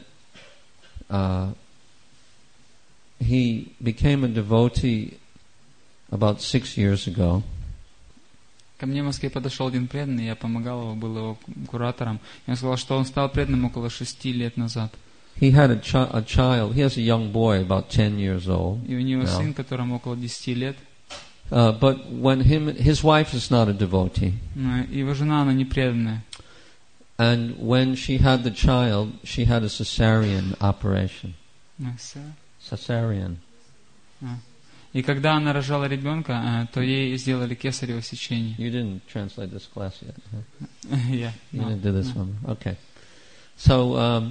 he became a devotee about 6 years ago. Ко мне в Москве подошел один преданный, я помогал его, был его куратором. И он сказал, что он стал преданным около 6 лет назад. He had a child. He has a young boy about 10 years old. И у него now. сын, которому около 10 лет. But when his wife is not a devotee. Его жена, она не преданная. And when she had the child, she had a cesarean operation. Cesarean. И когда она рожала ребенка, то ей сделали кесарево сечение. You didn't translate this class yet, huh? Yeah. You didn't do this one. Okay. So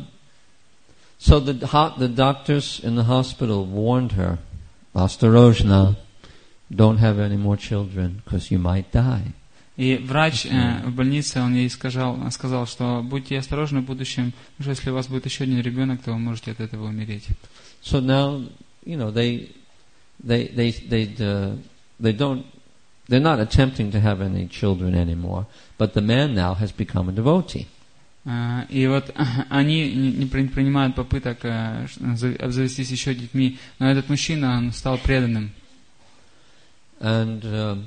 the doctors in the hospital warned her, Ostorojna, don't have any more children because you might die. И врач в больнице, он ей сказал, что будьте осторожны в будущем, потому что если у вас будет еще один ребенок, то вы можете от этого умереть. So now, they're not attempting to have any children anymore, but the man now has become a devotee. И вот они не принимают попыток обзавестись еще детьми, но этот мужчина, он стал преданным. And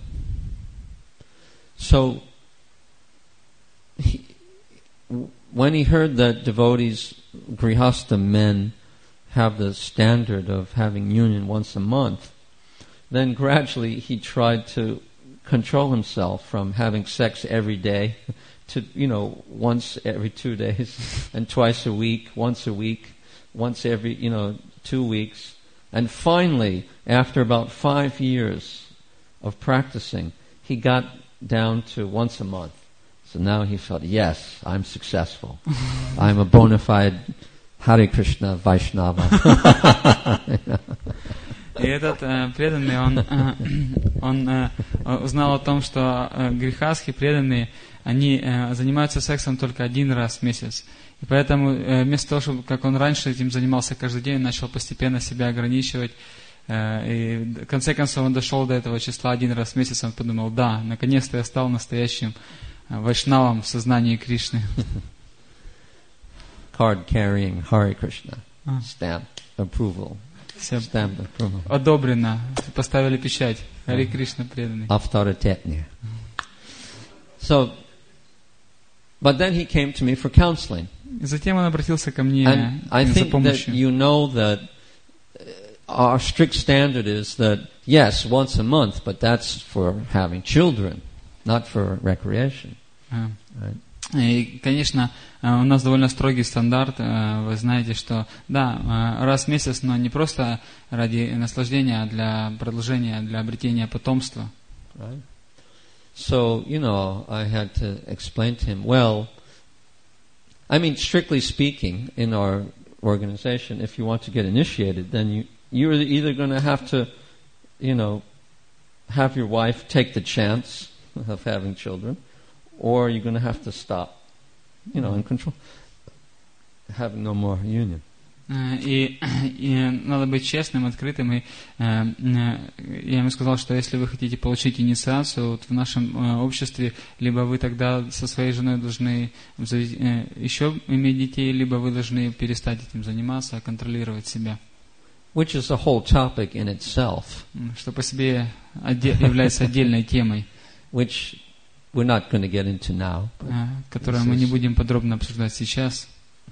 so when he heard that devotees, grihastha men, have the standard of having union once a month, then gradually he tried to control himself from having sex every day to, once every 2 days, and twice a week, once every, 2 weeks. And finally, after about 5 years of practicing, he got down to once a month. So now he felt, yes, I'm successful. I'm a bona fide Hare Krishna Vaishnava. И этот преданный, он узнал о том, что грехастхи преданные, они занимаются сексом только 1 раз в месяц. И поэтому вместо того, чтобы, как он раньше этим занимался каждый день, начал постепенно себя ограничивать. И в конце концов он дошел до этого числа 1 раз в месяц, он подумал, да, наконец-то я стал настоящим вайшнавом в сознании Кришны. Card carrying Hare Krishna. Stamp approval. Stamp approval. Одобрено. Поставили печать. Харе Кришна преданный. Авторитетнее. So, but then he came to me for counseling. Затем он обратился ко мне за помощью. And I think that you know that our strict standard is that, yes, once a month, but that's for having children, not for recreation. Right? И, конечно, у нас довольно строгий стандарт. Вы знаете, что, да, раз в месяц, но не просто ради наслаждения, а для продолжения, для обретения потомства. Right? So, I had to explain to him, well, I mean, strictly speaking, in our organization, if you want to get initiated, then you're either going to have to, have your wife take the chance of having children, or you're going to have to stop, and control, having no more union. И надо быть честным, открытым. И я ему сказал, что если вы хотите получить инициацию вот в нашем обществе, либо вы тогда со своей женой должны еще иметь детей, либо вы должны перестать этим заниматься, контролировать себя. Which is a whole topic in itself. Что по себе является отдельной темой. Which we're not going to get into now. Которую мы не будем подробно обсуждать сейчас.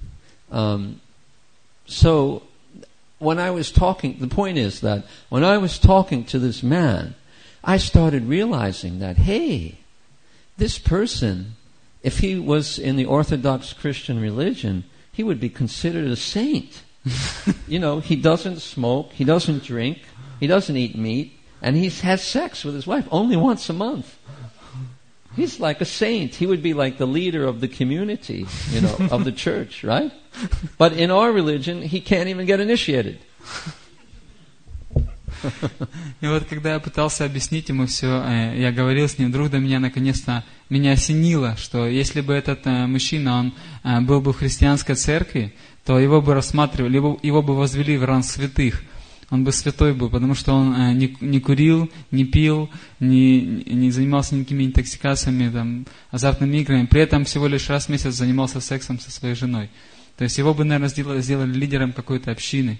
So, when I was talking, the point is that when I was talking to this man, I started realizing that, hey, this person, if he was in the Orthodox Christian religion, he would be considered a saint. You know, he doesn't smoke, he doesn't drink, he doesn't eat meat, and he has sex with his wife only once a month. He's like a saint. He would be like the leader of the community, you know, of the church, right? But in our religion, he can't even get initiated. И вот когда я пытался объяснить ему все, я говорил с ним, вдруг до меня наконец-то меня осенило, что если бы этот мужчина, он был бы в христианской церкви, то его бы рассматривали, его бы возвели в ранг святых. Он бы святой был, потому что он не курил, не пил, не занимался никакими интоксикациями, там, азартными играми. При этом всего лишь раз в месяц занимался сексом со своей женой. То есть его бы, наверное, сделали лидером какой-то общины.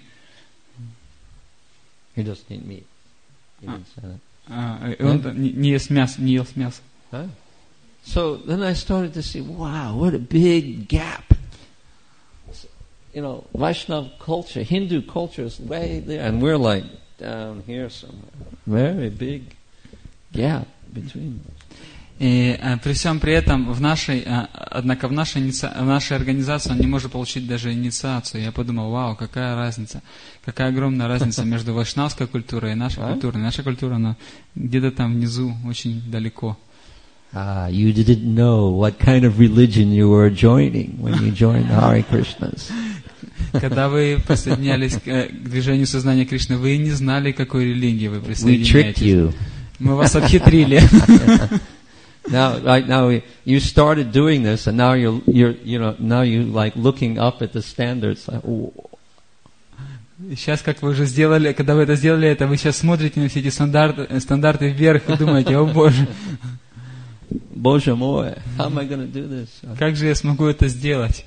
He doesn't eat meat. He didn't say that. Он не ел мясо. Huh? So then I started to see, wow, what a big gap. You know, Vaishnava culture, Hindu culture is way there, and we're like down here somewhere. Very big gap between us. И при всем при этом однако в нашей организации он не может получить даже инициацию. Я подумал, вау, какая разница, какая огромная разница между вайшнавской культурой и нашей культурой. Наша культура, она где-то там внизу, очень далеко. You didn't know what kind of religion you were joining when you joined the Hare Krishnas. Когда вы присоединялись к движению сознания Кришны, вы не знали, к какой религии вы присоединяетесь. Мы вас обхитрили. Now, right now, you started doing this, and now now you like looking up at the standards. Like, oh. Сейчас, как вы уже сделали, когда вы это сделали, это вы сейчас смотрите на все эти стандарты вверх и думаете, о Боже. Боже мой, how am I going to do this? Как же я смогу это сделать?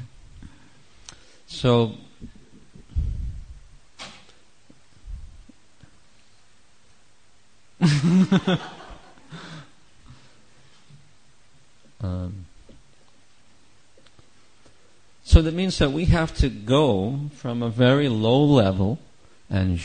So, so that means that we have to go from a very low level and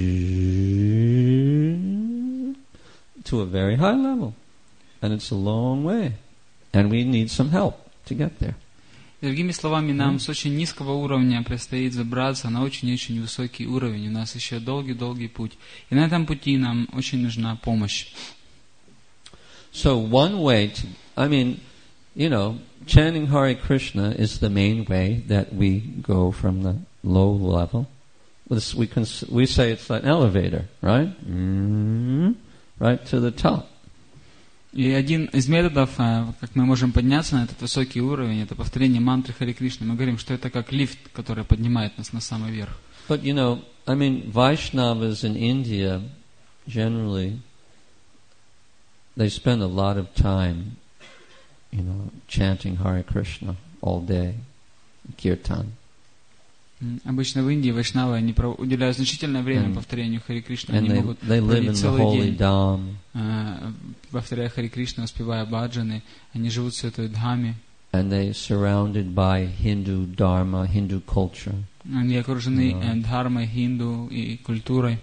to a very high level. And it's a long way. And we need some help to get there. Другими словами, нам с очень низкого уровня предстоит забраться на очень-очень высокий уровень. У нас еще долгий-долгий путь. И на этом пути нам очень нужна помощь. So one way to, chanting Hare Krishna is the main way that we go from the low level. We say it's like an elevator, right? Right to the top. И один из методов, как мы можем подняться на этот высокий уровень, это повторение мантры Харе Кришны. Мы говорим, что это как лифт, который поднимает нас на самый верх. But Vaishnavas in India, generally, they spend a lot of time, chanting Hare Krishna all day, kirtan. Обычно в Индии вайшнавы они уделяют значительное время повторению Харе Кришны. Они могут проводить целый день, повторяя Харе Кришна, успевая баджаны. Они живут в святой Дхаме. And they surrounded by Hindu dharma, Hindu culture. Они окружены дхармой, хинду и культурой.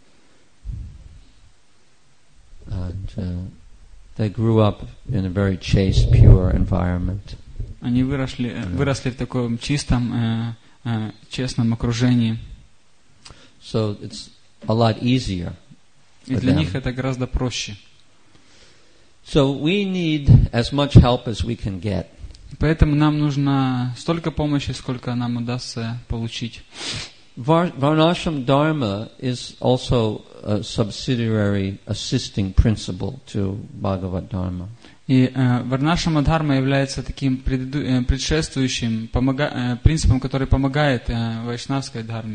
And they grew up in a very chaste, pure environment. Они выросли в таком чистом, честном окружении. So it's a lot easier. И для них это гораздо проще. So we need as much help as we can get. Поэтому нам нужно столько помощи, сколько нам удастся получить. Varnashram Dharma is also a subsidiary assisting principle to Bhagavad Dharma. И Варнашрама Дхарма является таким предшествующим принципом, который помогает вайшнавской дхарме.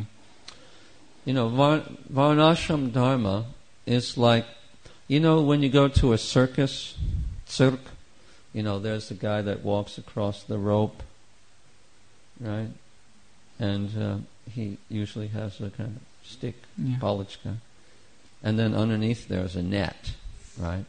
Varnashram Dharma is like, when you go to a circus, there's the guy that walks across the rope, right? And he usually has a kind of stick, palichka. And then underneath there's a net, right?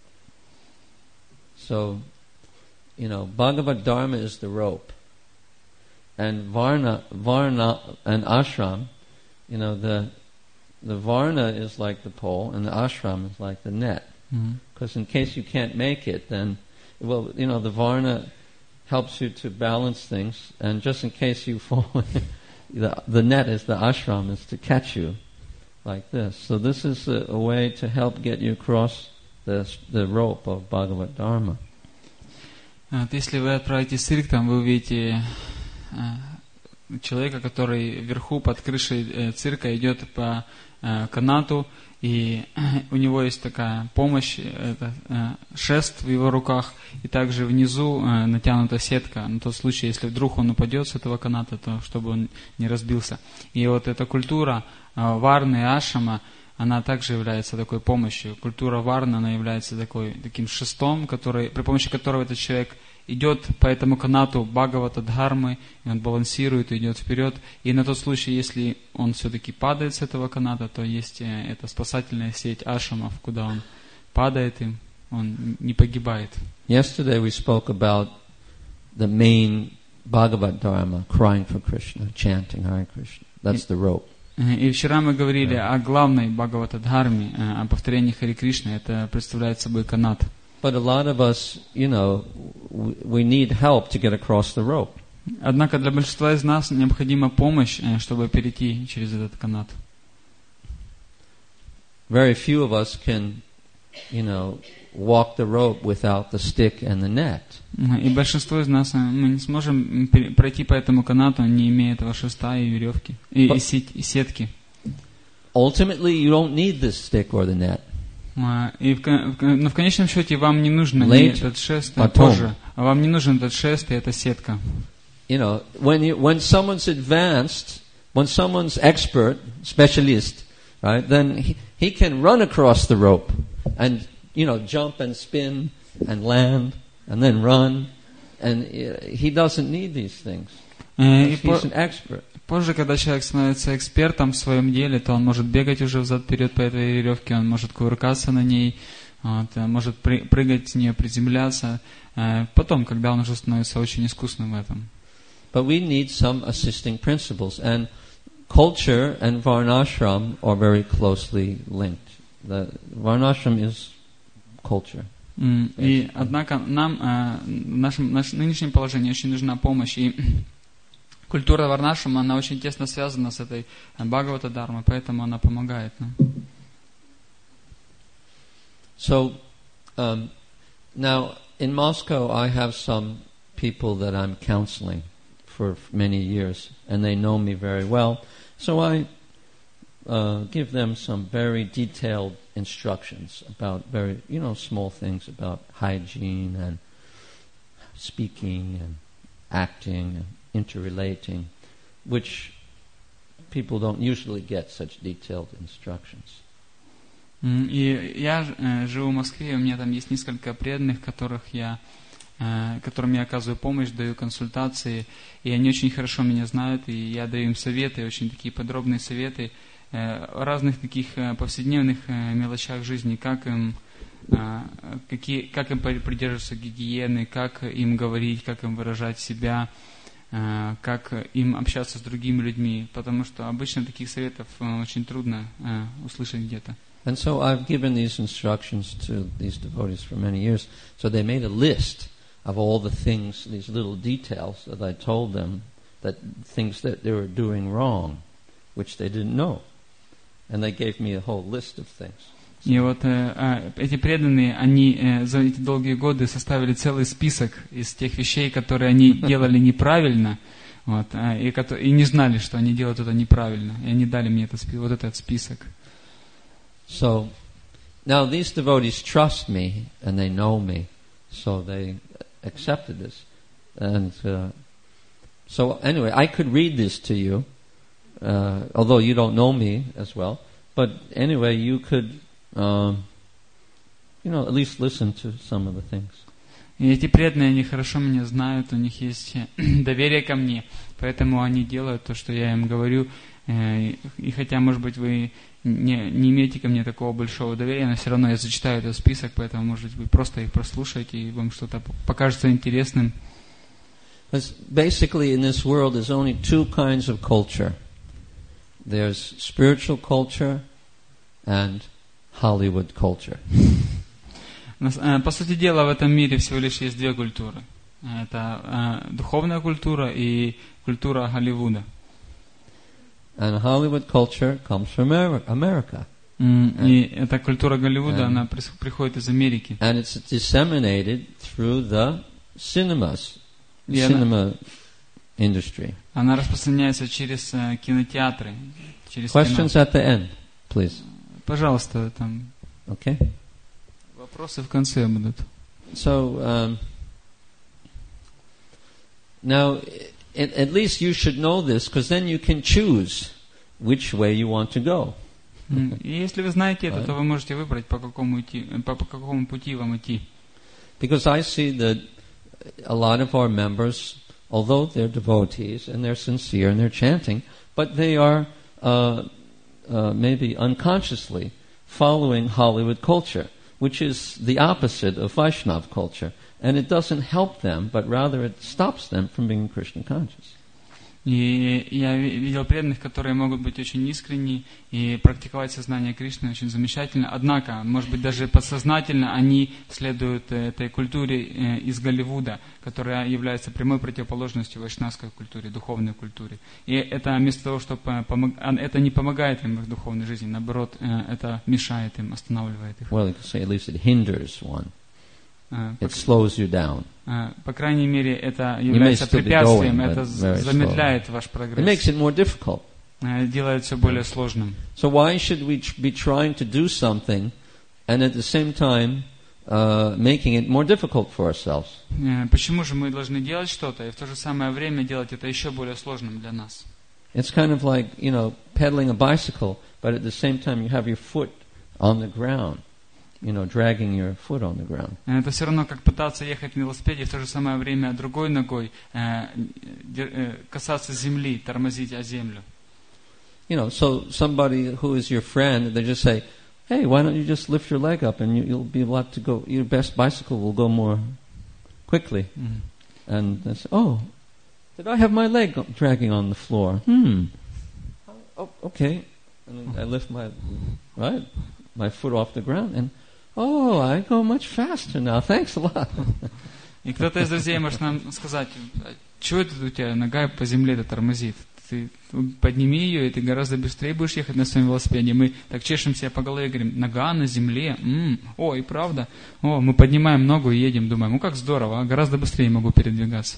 So, Bhagavad Dharma is the rope. And Varna and ashram, the Varna is like the pole and the ashram is like the net. Because in case you can't make it, then, the Varna helps you to balance things, and just in case you fall, the net is the ashram, is to catch you like this. So this is a way to help get you across the rope of Bhagavad Dharma. Если вы отправитесь в цирк, там вы увидите человека, который вверху под крышей цирка идет по канату, и у него есть такая помощь, это шест в его руках, и также внизу натянута сетка, на тот случай, если вдруг он упадет с этого каната, то чтобы он не разбился. И вот эта культура варны и ашрама, она также является такой помощью. Культура варны, она является таким шестом, при помощи которого этот человек идет по этому канату Бхагавата Дхармы, и он балансирует и идет вперед. И на тот случай, если он все-таки падает с этого каната, то есть эта спасательная сеть ашрамов, куда он падает, и он не погибает. Yesterday we spoke about the main Bhagavad Dharma, crying for Krishna, chanting Hare Krishna. That's the rope. И вчера мы говорили о главной Бхагавата Дхарме, о повторении Харе Кришны. Это представляет собой канат. But a lot of us, we need help to get across the rope. Однако для большинства из нас необходима помощь, чтобы перейти через этот канат. Very few of us can, walk the rope without the stick and the net. И большинство из нас мы не сможем пройти по этому канату, не имея этого шеста и веревки, и сетки. Ultimately, you don't need this stick or the net. Но в конечном счете вам не нужен этот шест, позже. Вам не нужен этот шест и эта сетка. When someone's advanced, when someone's expert, specialist, right, then he can run across the rope and, jump and spin and land and then run, and he doesn't need these things. He's an expert. Позже, когда человек становится экспертом в своем деле, то он может бегать уже взад-вперед по этой веревке, он может кувыркаться на ней, может прыгать с нее, приземляться. Потом, когда он уже становится очень искусным в этом. But we need some assisting principles, and culture and varnashram are very closely linked. The varnashram is culture. И однако нам в нашем нынешнем положении очень нужна помощь, и культура варнашрама, она очень тесно связана с этой Бхагавата Дхармой, поэтому она помогает нам. So, now in Moscow I have some people that I'm counseling for many years, and they know me very well. So I give them some very detailed instructions about very, small things about hygiene and speaking and acting and interrelating, which people don't usually get such detailed instructions. И я живу в Москве, у меня там есть несколько преданных, которым я оказываю помощь, даю консультации, и они очень хорошо меня знают, и я даю им советы, очень такие подробные советы о разных таких повседневных мелочах жизни, как им придерживаться гигиены, как им говорить, как им выражать себя, как им общаться с другими людьми, потому что обычно таких советов очень трудно услышать где-то. And so I've given these instructions to these devotees for many years. So they made a list of all the things, these little details that I told them, things that they were doing wrong, which they didn't know. And they gave me a whole list of things. И вот эти преданные, они за эти долгие годы составили целый список из тех вещей, которые они делали неправильно, и не знали, что они делают это неправильно. И они дали мне этот список. So, now these devotees trust me, and they know me, so they accepted this. And so anyway, I could read this to you, although you don't know me as well. But anyway, you could, at least listen to some of the things. И эти преданные, они хорошо меня знают, у них есть доверие ко мне, поэтому они делают то, что я им говорю. И хотя, может быть, вы не имеете ко мне такого большого доверия, но все равно я зачитаю этот список, поэтому, может быть, просто их прослушаете, и вам что-то покажется интересным. Basically, in this world, there's only two kinds of culture. There's spiritual culture and Hollywood culture. По сути дела, в этом мире всего лишь есть две культуры. Это духовная культура и культура Голливуда. And Hollywood culture comes from America. И эта культура Голливуда, она приходит из Америки. And it's disseminated through the cinema industry. Она распространяется через кинотеатры, через Questions кино. at the end, please. Пожалуйста, там Okay. вопросы в конце будут. So now, at least you should know this, because then you can choose which way you want to go. И если вы знаете это, то вы можете выбрать, по какому пути вам идти. Because I see that a lot of our members, although they're devotees and they're sincere and they're chanting, but they are maybe unconsciously following Hollywood culture, which is the opposite of Vaishnava culture. And it doesn't help them, but rather it stops them from being Krishna conscious. И я видел преданных, которые могут быть очень искренни и практиковать сознание Кришны очень замечательно. Однако, может быть, даже подсознательно они следуют этой культуре из Голливуда, которая является прямой противоположностью вайшнавской культуре, духовной культуре. И это вместо того, чтобы это не помогает им в их духовной жизни, наоборот, это мешает им, останавливает их. Well, you could say at least it hinders one. It slows you down. По крайней мере, это является препятствием, это замедляет ваш It прогресс, makes it more difficult. делает все более сложным. So why should we be trying to do something and at the same time making it more difficult for ourselves? Почему же мы должны делать что-то и в то же самое время делать это еще более сложным для нас? It's kind of like, pedaling a bicycle, but at the same time you have your foot on the ground. Dragging your foot on the ground. Это все равно, как пытаться ехать на велосипеде, и в то же самое время другой ногой касаться земли, тормозить о землю. So somebody who is your friend, they just say, hey, why don't you just lift your leg up and you'll be able to go, your best bicycle will go more quickly. And they say, oh, did I have my leg dragging on the floor? Oh, okay. And I lift my foot off the ground and oh, I go much faster now. Thanks a lot. И кто-то из друзей может нам сказать, чего это у тебя нога по земле-то тормозит? Ты подними ее, и ты гораздо быстрее будешь ехать на своем велосипеде. Мы так чешем себя по голове и говорим, нога на земле. О, и правда. О, мы поднимаем ногу и едем, думаем, как здорово, гораздо быстрее могу передвигаться.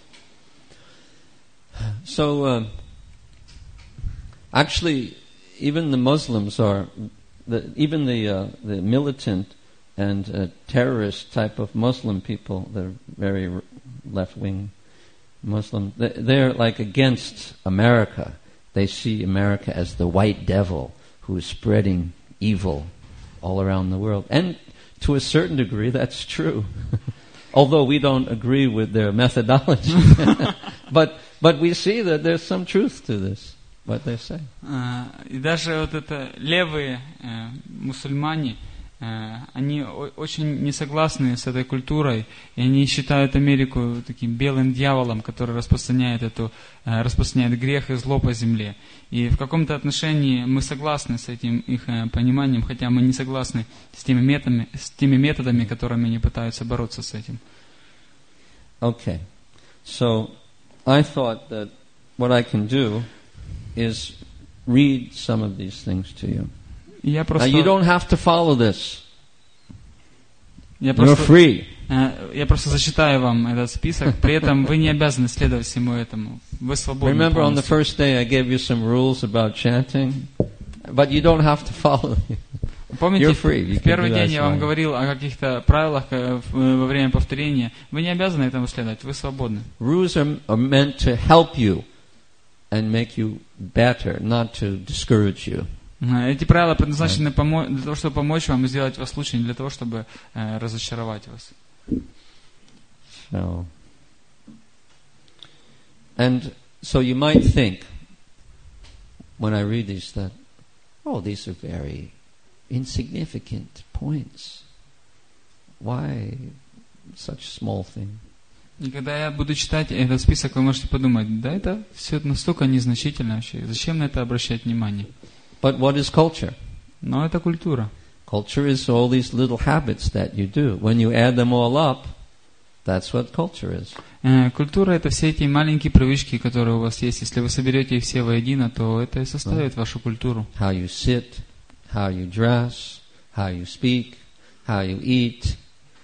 So, actually, even the Muslims are... Even the militant and terrorist type of Muslim people, they're very left-wing Muslim, they're like against America. They see America as the white devil who is spreading evil all around the world. And to a certain degree, that's true. Although we don't agree with their methodology. But we see that there's some truth to this. What they say. И даже вот это левые мусульмане, они очень не согласны с этой культурой, и они считают Америку таким белым дьяволом, который распространяет грех и зло по земле. И в каком-то отношении мы согласны с этим их пониманием, хотя мы не согласны с теми методами, которыми они пытаются бороться с этим. Okay. So, I thought that what I can do is read some of these things to you. Now, you don't have to follow this. You're free. Я просто зачитаю вам этот список, при этом вы не обязаны следовать всему этому. Вы свободны Remember on the полностью. first day I gave you some rules about chanting, but you don't have to follow them. Помните, You're free. You в первый can do день that я вам fine. говорил о каких-то правилах во время повторения. Вы не обязаны этому следовать, вы свободны. Rules are meant to help you and make you better, not to discourage you. Эти правила предназначены для того, чтобы помочь вам и сделать вас лучше, не для того, чтобы разочаровать вас. So you might think, when I read these, that, these are very insignificant points. Why such small thing? И когда я буду читать этот список, вы можете подумать, да, это все настолько незначительно вообще. Зачем на это обращать внимание? But what is culture? Но это культура. Culture is all these little habits that you do. When you add them all up, That's what culture is. Культура — это все эти маленькие привычки, которые у вас есть. Если вы соберете их все воедино, то это и составит вашу культуру. How you sit, how you dress, how you speak, how you eat,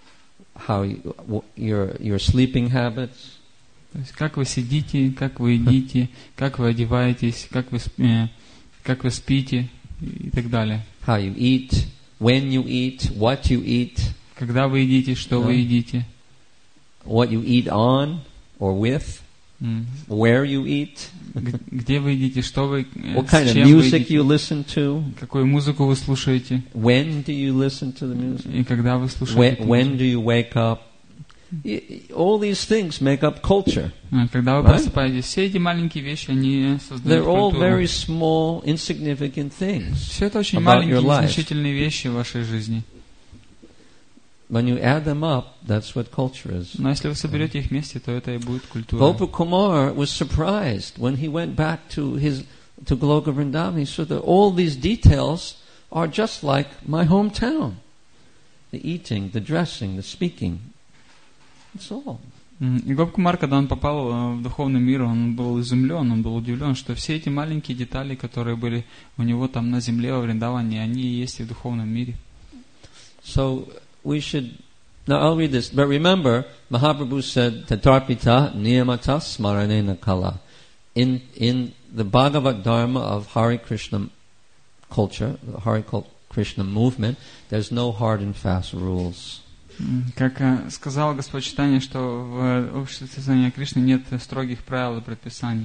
your sleeping habits. То есть как вы сидите, как вы едите, как вы одеваетесь, как вы спите и так далее. How you eat, when you eat, what you eat. Когда вы едите, что вы едите. What you eat on or with. Where you eat. Где вы едите, что вы, what kind с of чем вы music едите. you listen to. Какую музыку вы слушаете. When do you listen to the music? И когда вы слушаете when do you wake up? All these things make up culture. Когда вы просыпаетесь, все эти маленькие вещи, они создают They're all культуру. very small, insignificant things. Все это очень about маленькие, your life. незначительные вещи в вашей жизни. When you add them up, that's what culture is. Но если вы соберете их вместе, то это и будет культура. Gopa Kumar was surprised when he went back to Goloka Vrindavan. He saw that all these details are just like my hometown. The eating, the dressing, the speaking. It's all. И Гопкумар, когда он попал в духовный мир, он был изумлен, он был удивлен, что все эти маленькие детали, которые были у него там на земле, во Вриндаване, они и есть и в духовном мире. So we should, now I'll read this, but remember, Mahaprabhu said, Tatarpita niyamata smaranena kala. In the Bhagavad Dharma of Hare Krishna culture, the Hare Krishna movement, there's no hard and fast rules. Как сказал Господь Чайтанья, что в обществе сознания Кришны нет строгих правил и предписаний.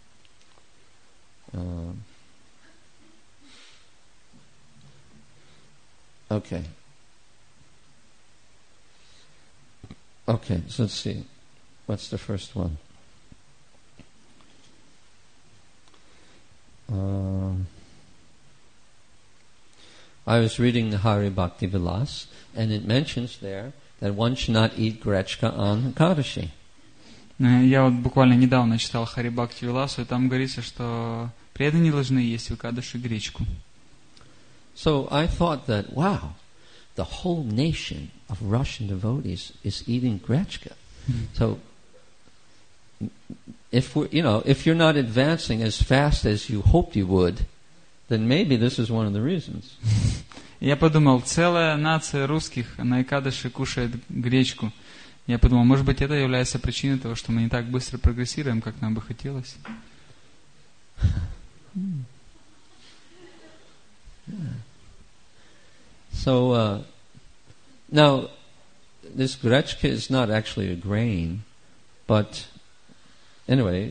Okay. Okay, so let's see. What's the first one? I was reading the Hari Bhakti Vilas, and it mentions there that one should not eat grechka on Ekadashi. Я вот буквально недавно читал Хари Бхакти Виласу, и там говорится, что преданные не должны есть в Экадаши гречку. So I thought that, wow, the whole nation of Russian devotees is eating grechka. So if you're not advancing as fast as you hoped you would, then maybe this is one of the reasons. Я подумал, целая нация русских на Экадаши кушает гречку. Я подумал, может быть, это является причиной того, что мы не так быстро прогрессируем, как нам бы хотелось. So now this grechka is not actually a grain, but anyway,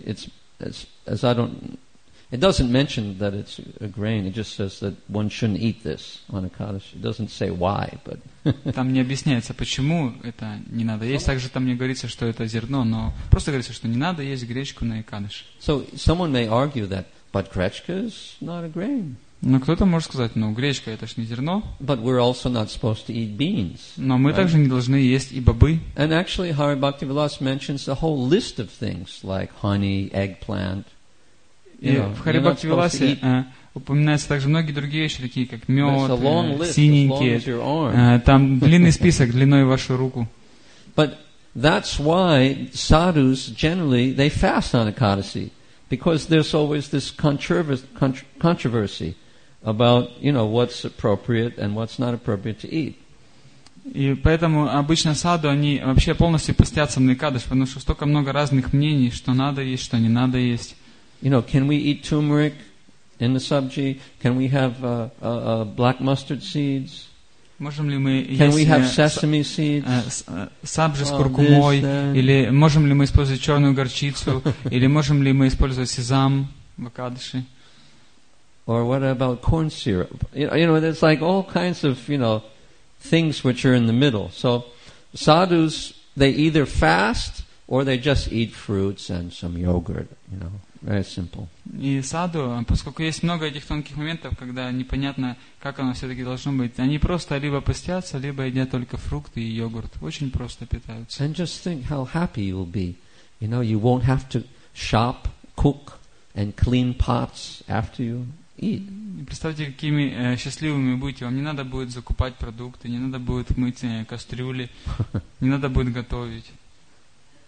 it doesn't mention that it's a grain. It just says that one shouldn't eat this on Ekadashi. It doesn't say why, but там не объясняется, почему это не надо есть. Также там не говорится, что это зерно, но просто говорится, что не надо есть гречку на Экадаши. So someone may argue that, but grechka is not a grain. Но кто-то может сказать, гречка это ж не зерно. But we're also not supposed to eat beans. Но мы также не должны есть и бобы. And actually, Hari Bhaktivilas mentions a whole list of things like honey, eggplant. В Хари Бхакти Виласе упоминаются также многие другие вещи, такие как мед, синенькие. Там длинный список длиной в вашу руку. But that's why sadhus generally they fast on Ekadasi, because there's always this controversy about what's appropriate and what's not appropriate to eat. И поэтому обычно саду они вообще полностью постятся на Экадаш, потому что столько много разных мнений, что надо есть, что не надо есть. Can we eat turmeric in the sabji? Can we have black mustard seeds? Можем ли мы Can we have есть sesame seeds? сабжи с куркумой? Или можем ли мы использовать черную горчицу? Или можем ли мы использовать сезам в Экадаши? Or what about corn syrup? There's like all kinds of, things which are in the middle. So sadhus, they either fast or they just eat fruits and some yogurt, very simple. И саду, поскольку есть много этих тонких моментов, когда непонятно, как оно все-таки должно быть, они просто либо постятся, либо едят только фрукты и йогурт. Очень просто питаются. And just think how happy you'll be. You won't have to shop, cook, and clean pots after you eat. Представьте, какими счастливыми будете. Вам не надо будет закупать продукты, не надо будет мыть кастрюли, не надо будет готовить.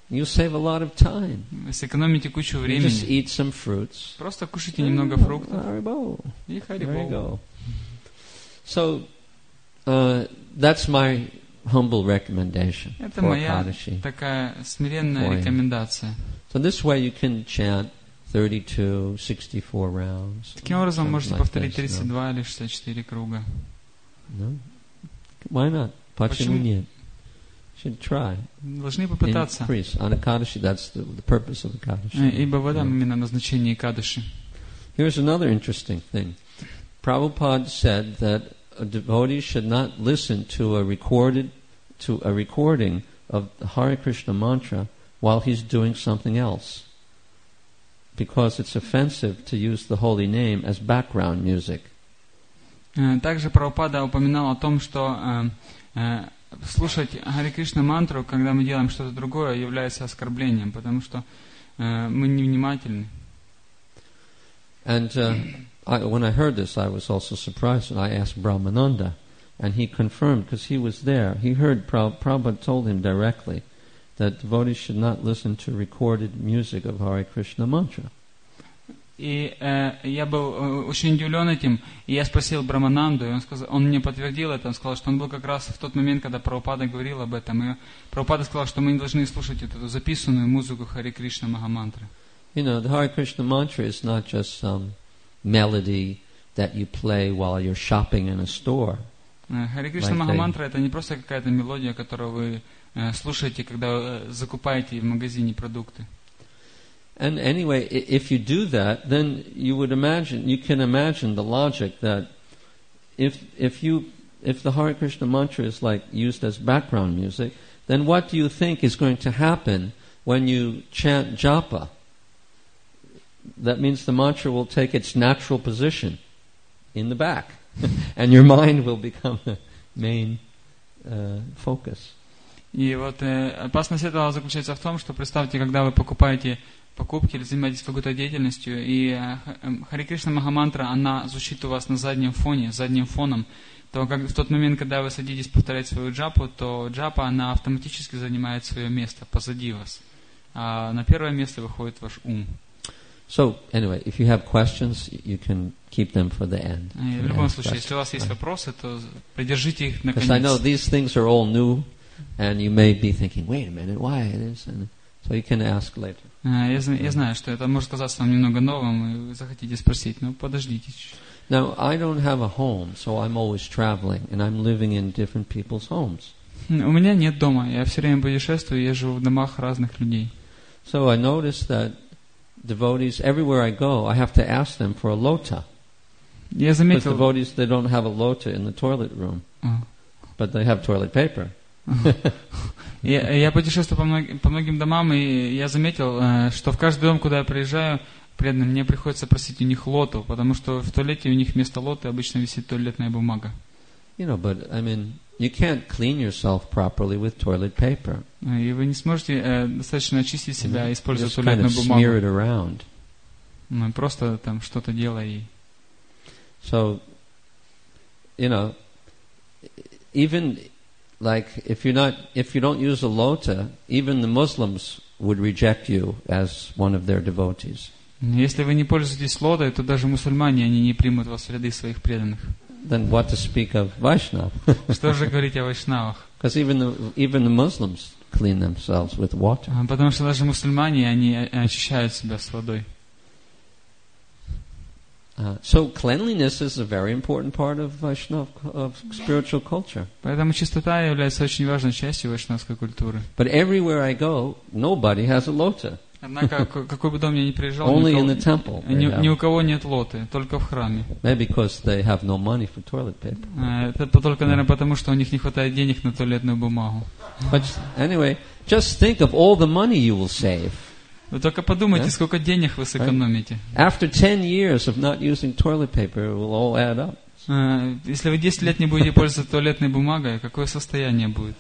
You save a lot of time. Вы сэкономите кучу You времени. just eat some fruits. Просто кушайте немного фруктов Haribo. и There you харибо. go. So, that's my humble recommendation Это for моя Ekadashi. такая смиренная Ой. рекомендация. So this way you can chant 32, 64 rounds. Таким образом, something можете like повторить this, 32 или 64 круга. no? Why not? Почему Почему? нет? Should try. Должны попытаться. Increase. On Ekadashi, that's the purpose of Ekadashi. Ибо в этом именно назначение Экадаши. Here's another interesting thing. Prabhupada said that a devotee should not listen to a recording of the Hare Krishna mantra while he's doing something else, because it's offensive to use the holy name as background music. Также Прабхупада упоминал о том, что слушать Харе Кришна мантру, когда мы делаем что-то другое, является оскорблением, потому что мы невнимательны. And when I heard this, I was also surprised, and I asked Brahmananda, and he confirmed, because he was there. He heard Prabhupada told him directly that devotees should not listen to recorded music of Hare Krishna mantra. И я был очень удивлен этим, и я спросил Брамананду, и он мне подтвердил это, он сказал, что он был как раз в тот момент, когда Прабхупада говорил об этом, и Прабхупада сказал, что мы не должны слушать эту записанную музыку Харе Кришна Махамантры. You know, the Hare Krishna mantra is not just some melody that you play while you're shopping in a store. Харе Кришна Махамантра это не просто какая-то мелодия, которую вы слушаете, когда закупаете в магазине продукты. And anyway, if you do that, then you can imagine the logic that if the Hare Krishna mantra is like used as background music, then what do you think is going to happen when you chant japa? That means the mantra will take its natural position in the back, and your mind will become the main focus. И вот опасность этого заключается в том, что представьте, когда вы покупаете покупки или занимаетесь какой-то деятельностью, и Харе Кришна Махамантра, она звучит у вас на заднем фоном, то в тот момент, когда вы садитесь повторять свою джапу, то джапа, она автоматически занимает свое место позади вас. А на первое место выходит ваш ум. So, anyway, if you have questions, you can keep them for the end. И в любом случае, если у вас есть вопросы, то придержите их на конец. Because I know these things are all new, and you may be thinking, wait a minute, why it is? And so you can ask later. Я знаю, что это может казаться вам немного новым, и вы захотите спросить, но подождите чуть-чуть. Now, I don't have a home, so I'm always traveling, and I'm living in different people's homes. У меня нет дома, я все время путешествую, я живу в домах разных людей. So I noticed that devotees, everywhere I go, I have to ask them for a lota. Я Because заметил... devotees, they don't have a lota in the toilet room, but they have toilet paper. Я путешествую по многим домам, и я заметил, что в каждый дом, куда я приезжаю, преданным, мне приходится просить у них лоту, потому что в туалете у них вместо лоты обычно висит туалетная бумага. You know, but I mean, you can't clean yourself properly with toilet paper. И вы не сможете достаточно очистить себя, используя Just kind of туалетную smear it бумагу. around. Просто там что-то делай. So, you know, even like if you don't use a lota, even the Muslims would reject you as one of their devotees. Если вы не пользуетесь лотой, то даже мусульмане, они не примут вас в ряды своих преданных. Then what to speak of Vaishnava? Что же говорить о вайшнавах? Because even the Muslims clean themselves with water. Потому что даже мусульмане, они очищают себя с водой. So cleanliness is a very important part of Vaishnava, of spiritual culture. Поэтому чистота является очень важной частью вайшнавской культуры. But everywhere I go, nobody has a lota. Однако, какой бы дом я ни приезжал, Only in the temple. ни у кого нет лоты, только в храме. Maybe because they have no money for toilet paper. Это только, наверное, потому, что у них не хватает денег на туалетную бумагу. But anyway, just think of all the money you will save. Вы только подумайте, сколько денег вы сэкономите. After 10 years of not using toilet paper, it will all add up. Если вы 10 лет не будете пользоваться туалетной бумагой, какое состояние будет?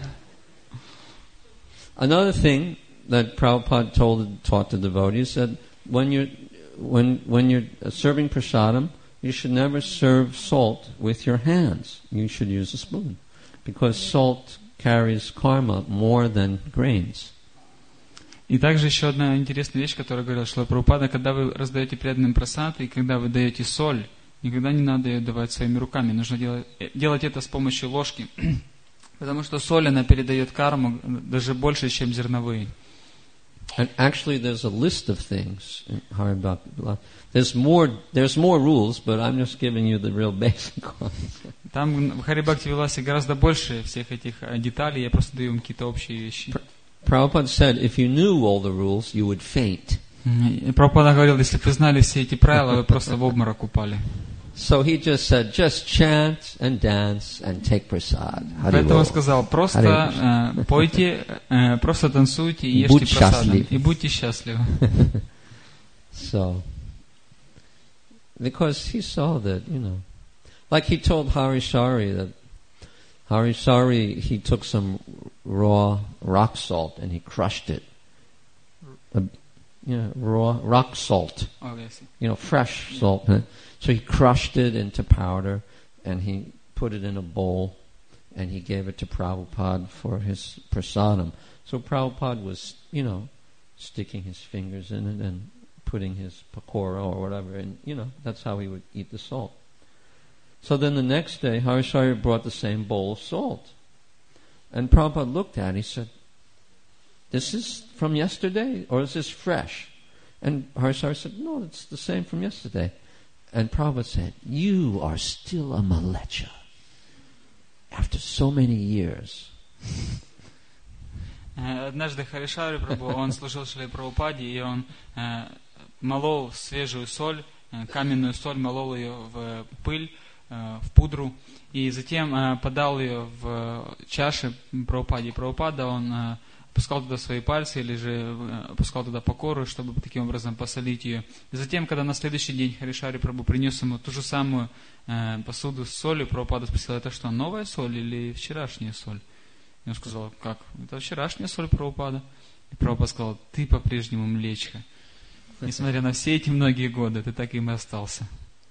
Another thing that Prabhupada taught the devotees that when you're serving prasadam, you should never serve salt with your hands. You should use a spoon, because salt carries karma more than grains. И также еще одна интересная вещь, которую говорил Шрила Прабхупада, когда вы раздаете преданным прасад, и когда вы даете соль, никогда не надо ее давать своими руками, нужно делать это с помощью ложки, потому что соль, она передает карму даже больше, чем зерновые. And actually, there's a list of things in Hari Bhakti. There's more rules, but I'm just giving you the real basic ones. Там в Хари Бхакти Виласе гораздо больше всех этих деталей, я просто даю вам какие-то общие вещи. Prabhupada said, if you knew all the rules, you would faint. Прабхупада говорил, если бы вы знали все эти правила, вы просто в обморок упали. So he just said, just chant and dance and take prasad. Поэтому он сказал, просто пойте, просто танцуйте и ешьте прасадом, и будьте счастливы. So, because he saw that, like he told Harisari that Harisari, he took some raw rock salt and he crushed it. Raw rock salt. Oh, yes. Fresh salt. So he crushed it into powder and he put it in a bowl and he gave it to Prabhupada for his prasadam. So Prabhupada was, sticking his fingers in it and putting his pakora or whatever, and that's how he would eat the salt. So then the next day, Harisari brought the same bowl of salt. And Prabhupada looked at it, he said, this is from yesterday, or is this fresh? And Harisari said, no, it's the same from yesterday. And Prabhupada said, you are still a malecha after so many years. Однажды Харишари Прабху, он служил Шриле Прабхупаде, и он молол свежую соль, каменную соль, молол ее в пыль, в пудру, и затем подал ее в чаше Прабхупаде. Прабхупада, он опускал туда свои пальцы, или же опускал туда покору, чтобы таким образом посолить ее. И затем, когда на следующий день Харишари Прабху принес ему ту же самую посуду с солью, Прабхупада спросил, это что, новая соль или вчерашняя соль? И он сказал, как? Это вчерашняя соль, Прабхупада. И Прабхупада сказал, ты по-прежнему млечка. Несмотря на все эти многие годы, ты так им и остался.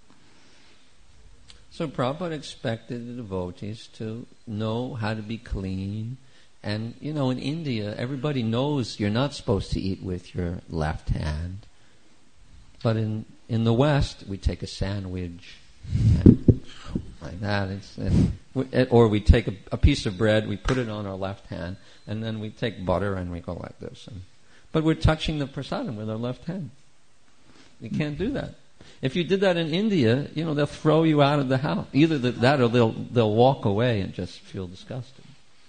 So Prabhupada expected the devotees to know how to be clean. And, in India, everybody knows you're not supposed to eat with your left hand. But in the West, we take a sandwich like that. Or we take a piece of bread, we put it on our left hand, and then we take butter and we go like this. But we're touching the prasadam with our left hand. You can't do that. If you did that in India, they'll throw you out of the house. Either that or they'll walk away and just feel disgusted.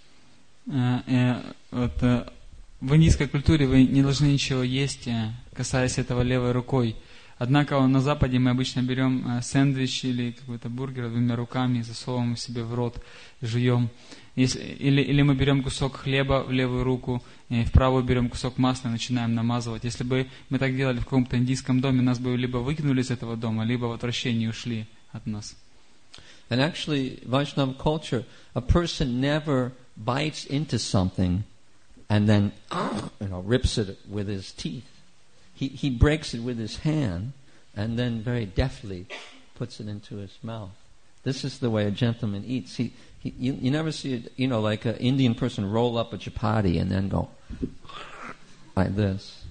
В индийской культуре вы не должны ничего есть, касаясь этого левой рукой. Однако на Западе мы обычно берем сэндвич или какой-то бургер двумя руками, засовываем себе в рот, жуем. Или мы берем кусок хлеба в левую руку, и в правую берем кусок масла и начинаем намазывать. Если бы мы так делали в каком-то индийском доме, нас бы либо выкинули из этого дома, либо в отвращении ушли от нас. And actually, Vaishnava culture, a person never bites into something and then rips it with his teeth. He breaks it with his hand and then very deftly puts it into his mouth. This is the way a gentleman eats. You never see it, like an Indian person roll up a chapati and then go like this.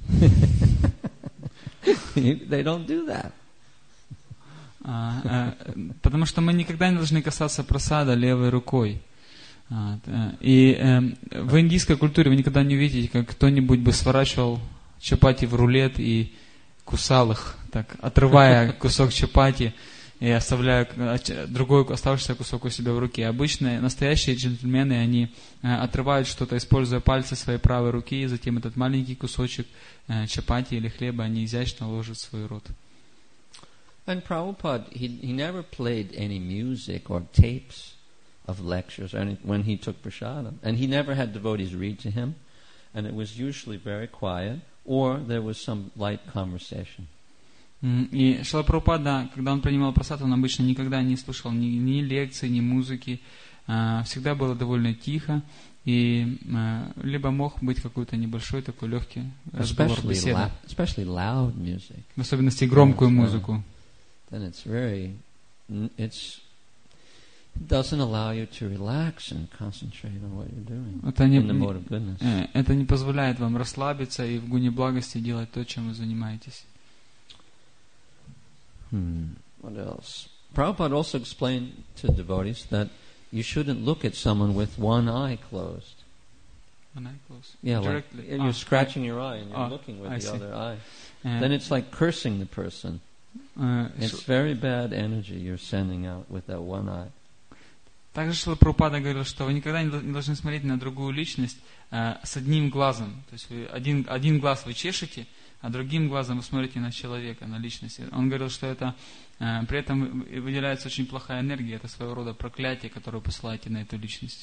They don't do that. Потому что мы никогда не должны касаться прасада левой рукой. И в индийской культуре вы никогда не увидите, как кто-нибудь бы сворачивал чапати в рулет и кусал их, так, отрывая кусок чапати и оставляя другой оставшийся кусок у себя в руке. Обычно настоящие джентльмены, они отрывают что-то, используя пальцы своей правой руки, и затем этот маленький кусочек чапати или хлеба они изящно ложат в свой рот. And Prabhupada, he never played any music or tapes of lectures when he took prasadam. And he never had devotees read to him. And it was usually very quiet, or there was some light conversation. И Шрила Прабхупада, когда он принимал прасад, он обычно никогда не слушал ни лекций, ни музыки. Всегда было довольно тихо. И либо мог быть какой-то небольшой такой легкий разговор, беседа. Especially loud music. В особенности громкую музыку. Then doesn't allow you to relax and concentrate on what you're doing Это in the mode of goodness. Это не позволяет вам расслабиться и в гуне благости делать то, чем вы занимаетесь. What else? Prabhupada also explained to devotees that you shouldn't look at someone with one eye closed. One eye closed? Yeah, directly. Like you're scratching your eye and you're looking with the other eye. Then it's like cursing the person. It's very bad energy you're sending out with that one eye. Также Шрила Прабхупада говорил, что вы никогда не должны смотреть на другую личность с одним глазом. То есть вы один глаз вы чешете, а другим глазом вы смотрите на человека, на личность. Он говорил, что это при этом выделяется очень плохая энергия, это своего рода проклятие, которое вы посылаете на эту личность.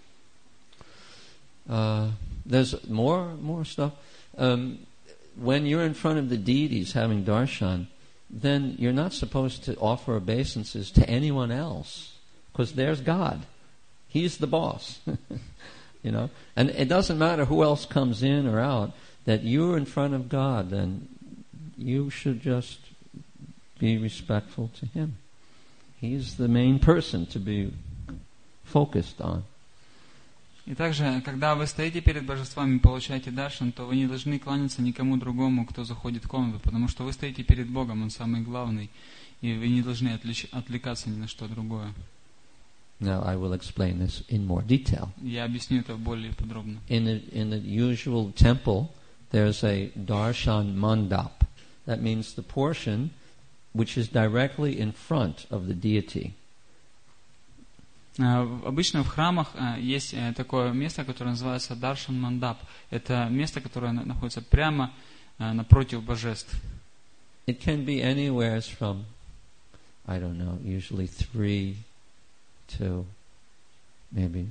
There's more stuff. When you're in front of the deities having darshan, then you're not supposed to offer obeisances to anyone else, because there's God. He's the boss. You know? And it doesn't matter who else comes in or out, that you're in front of God, then you should just be respectful to Him. He's the main person to be focused on. И также, когда вы стоите перед божествами и получаете даршан, то вы не должны кланяться никому другому, кто заходит в комнату, потому что вы стоите перед Богом, Он самый главный, и вы не должны отвлекаться ни на что другое. Now I will explain this in more detail. Я объясню это более подробно. In the usual temple, there's a darshan mandap. That means the portion which is directly in front of the deity. Обычно в храмах есть такое место, которое называется Даршан Мандап. Это место, которое находится прямо напротив божеств. It can be anywhere from, I don't know, usually 3 to maybe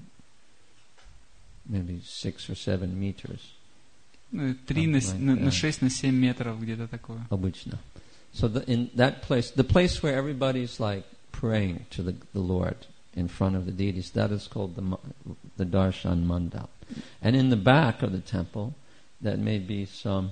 6 or 7 meters. 3 на 6 на 7 метров, где-то такое. Обычно. So in that place, the place where everybody's like praying to the Lord in front of the deities, that is called the Darshan Mandap. And in the back of the temple, that may be some,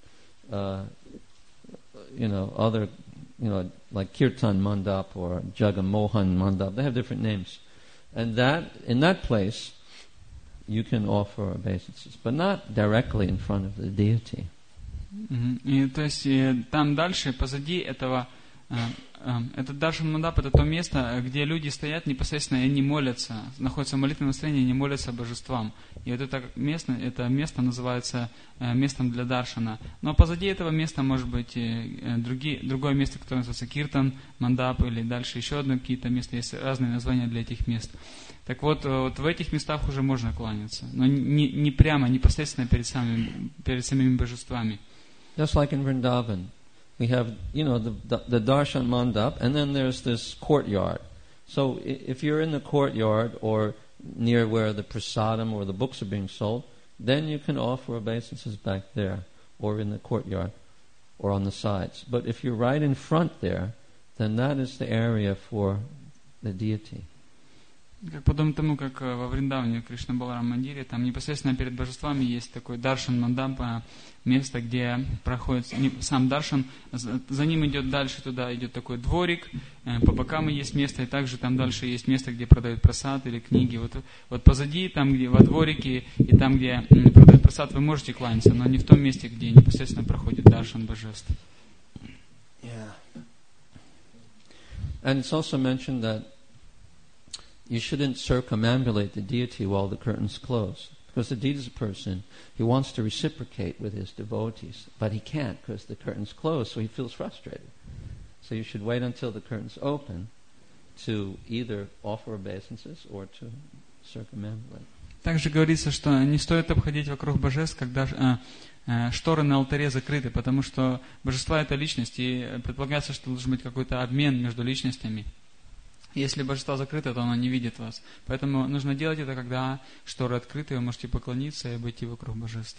other, like Kirtan Mandap or Jagamohan Mandap. They have different names. And in that place, you can offer obeisances, but not directly in front of the deity. И то есть там дальше, позади этого, этот Даршан Мандап, это то место, где люди стоят непосредственно и они молятся, находятся в молитвенном настроении, и они молятся божествам. И вот это место называется местом для Даршана. Но позади этого места может быть другое место, которое называется Киртан Мандап, или дальше еще одно какие-то места, есть разные названия для этих мест. Так вот в этих местах уже можно кланяться, но не прямо, непосредственно перед самими божествами. Just like in Vrindavan, we have, the Darshan Mandap, and then there's this courtyard. So if you're in the courtyard or near where the prasadam or the books are being sold, then you can offer obeisances back there, or in the courtyard, or on the sides. But if you're right in front there, then that is the area for the deity. Как подобно тому, как во Вриндаване, в Кришна Баларам Мандире, там непосредственно перед божествами есть такой Даршан Мандап, место, где проходит сам Даршан, за ним идет дальше, туда идет такой дворик, по бокам есть место, и также там дальше есть место, где продают прасад или книги. Вот позади, там где во дворике, и там, где продают прасад, вы можете кланяться, но не в том месте, где непосредственно проходит Даршан божеств. Yeah. And it's also mentioned that you shouldn't circumambulate the deity while the curtain's closed. Because the deity is a person who wants to reciprocate with his devotees, but he can't because the curtain's closed, so he feels frustrated. So you should wait until the curtain's open to either offer obeisances or to circumambulate. Также говорится, что не стоит обходить вокруг божеств, когда шторы на алтаре закрыты, потому что божества — это личность, и предполагается, что должен быть какой-то обмен между личностями. Если божество закрыто, то оно не видит вас. Поэтому нужно делать это, когда шторы открыты, вы можете поклониться и обойти вокруг божеств.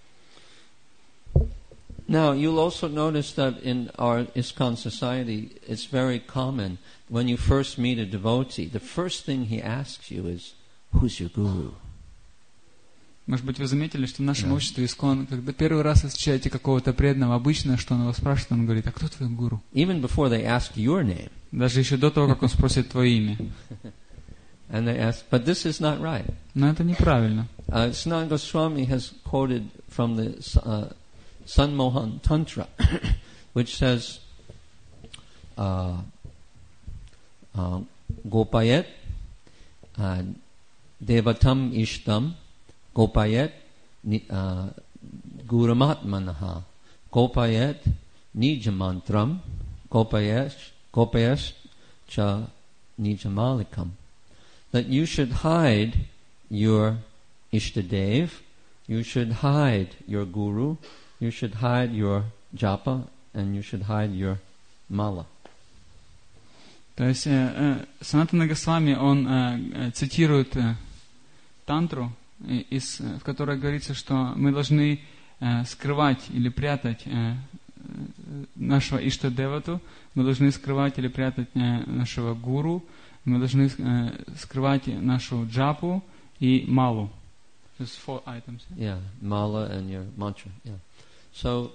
Now, you'll also notice that in our ISKCON society, it's very common, when you first meet a devotee, the first thing he asks you is, who's your guru? Может быть, вы заметили, что в нашем обществе ISKCON, когда первый раз вы встречаете какого-то преданного, обычно, что он его спрашивает, он говорит, а кто твой гуру? Even before they ask your name. Даже еще до того, как он спросит твое имя. And they ask, but this is not right. Но это неправильно. Sanatana Goswami has quoted from the Sanmohan Tantra, which says, Gopayet Devatam Ishtam Gopayet Guramatmanaha Gopayet Nijamantram Gopayas Cha Nijamalikam. That you should hide your Ishtadev, you should hide your Guru, you should hide your Japa, and you should hide your Mala. То есть Санатана Госвами, он цитирует тантру, в которой говорится, что мы должны скрывать или прятать нашего Иштадевату, мы должны скрывать или прятать нашего гуру, мы должны скрывать нашу джапу и малу. Just 4 items. Yeah, mala and your mantra. Yeah. So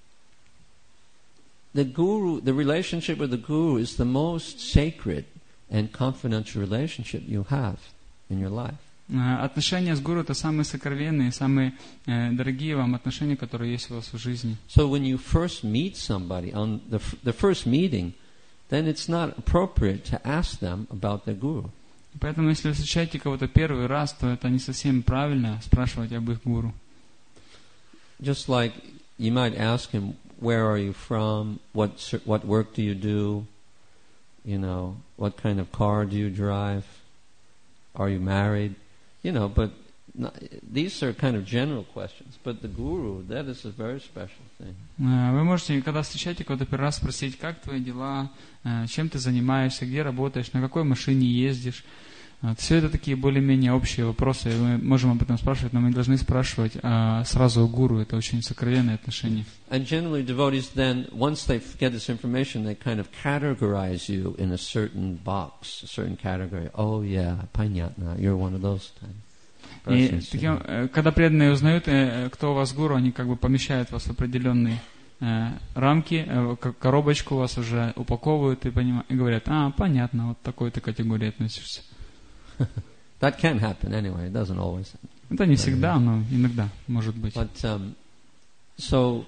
the guru, the relationship with the guru is the most sacred and confidential relationship you have in your life. Отношения с гуру — это самые сокровенные, самые дорогие вам отношения, которые есть у вас в жизни. So when you first meet somebody on the first meeting, then it's not appropriate to ask them about their guru. Поэтому, если вы встречаете кого-то первый раз, то это не совсем правильно спрашивать об их гуру. Just like you might ask him, where are you from? What work do you do? You know, what kind of car do you drive? Are you married? You know, but these are kind of general questions. But the guru, that is a very special thing. Вы можете, когда встречаете кого-то первый раз, спросить, как твои дела, чем ты занимаешься, где работаешь, на какой машине ездишь. Все это такие более-менее общие вопросы. Мы можем об этом спрашивать, но мы не должны спрашивать сразу у гуру. Это очень сокровенные отношения. And generally devotees then, once they get this information, they kind of categorize you in a certain box, a certain category. Oh yeah, понятно, you're one of those types. И таким, когда преданные узнают, кто у вас гуру, они как бы помещают вас в определенные рамки, коробочку вас уже упаковывают и говорят, понятно, вот такой ты категории относишься. That can happen anyway. It doesn't always happen. Это не всегда, но иногда может быть. But so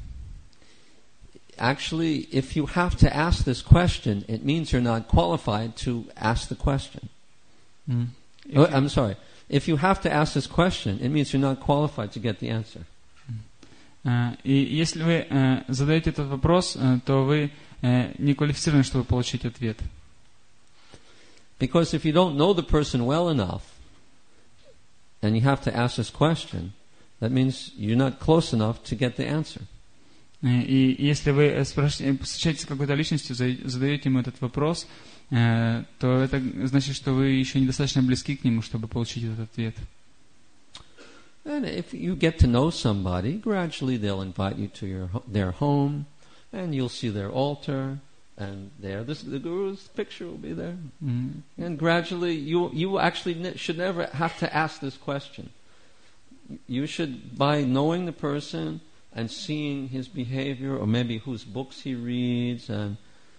actually, if you have to ask this question, it means you're not qualified to ask the question. I'm sorry. If you have to ask this question, it means you're not qualified to get the answer. И если вы задаете этот вопрос, то вы не квалифицированы, чтобы получить ответ. Because if you don't know the person well enough, and you have to ask this question, that means you're not close enough to get the answer. И если вы встречаетесь с какой-то личностью, задаете ему этот вопрос, то это значит, что вы еще недостаточно близки к нему, чтобы получить этот ответ. And if you get to know somebody, gradually they'll invite you to their home, and you'll see their altar, and there the guru's picture will be there. And gradually you actually should never have to ask this question. You should, by knowing the person and seeing his behavior, or maybe whose books he reads, and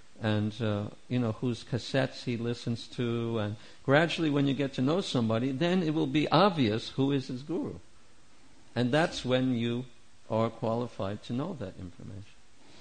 you know, whose cassettes he listens to, and gradually when you get to know somebody, then it will be obvious who is his guru. And that's when you are qualified to know that information.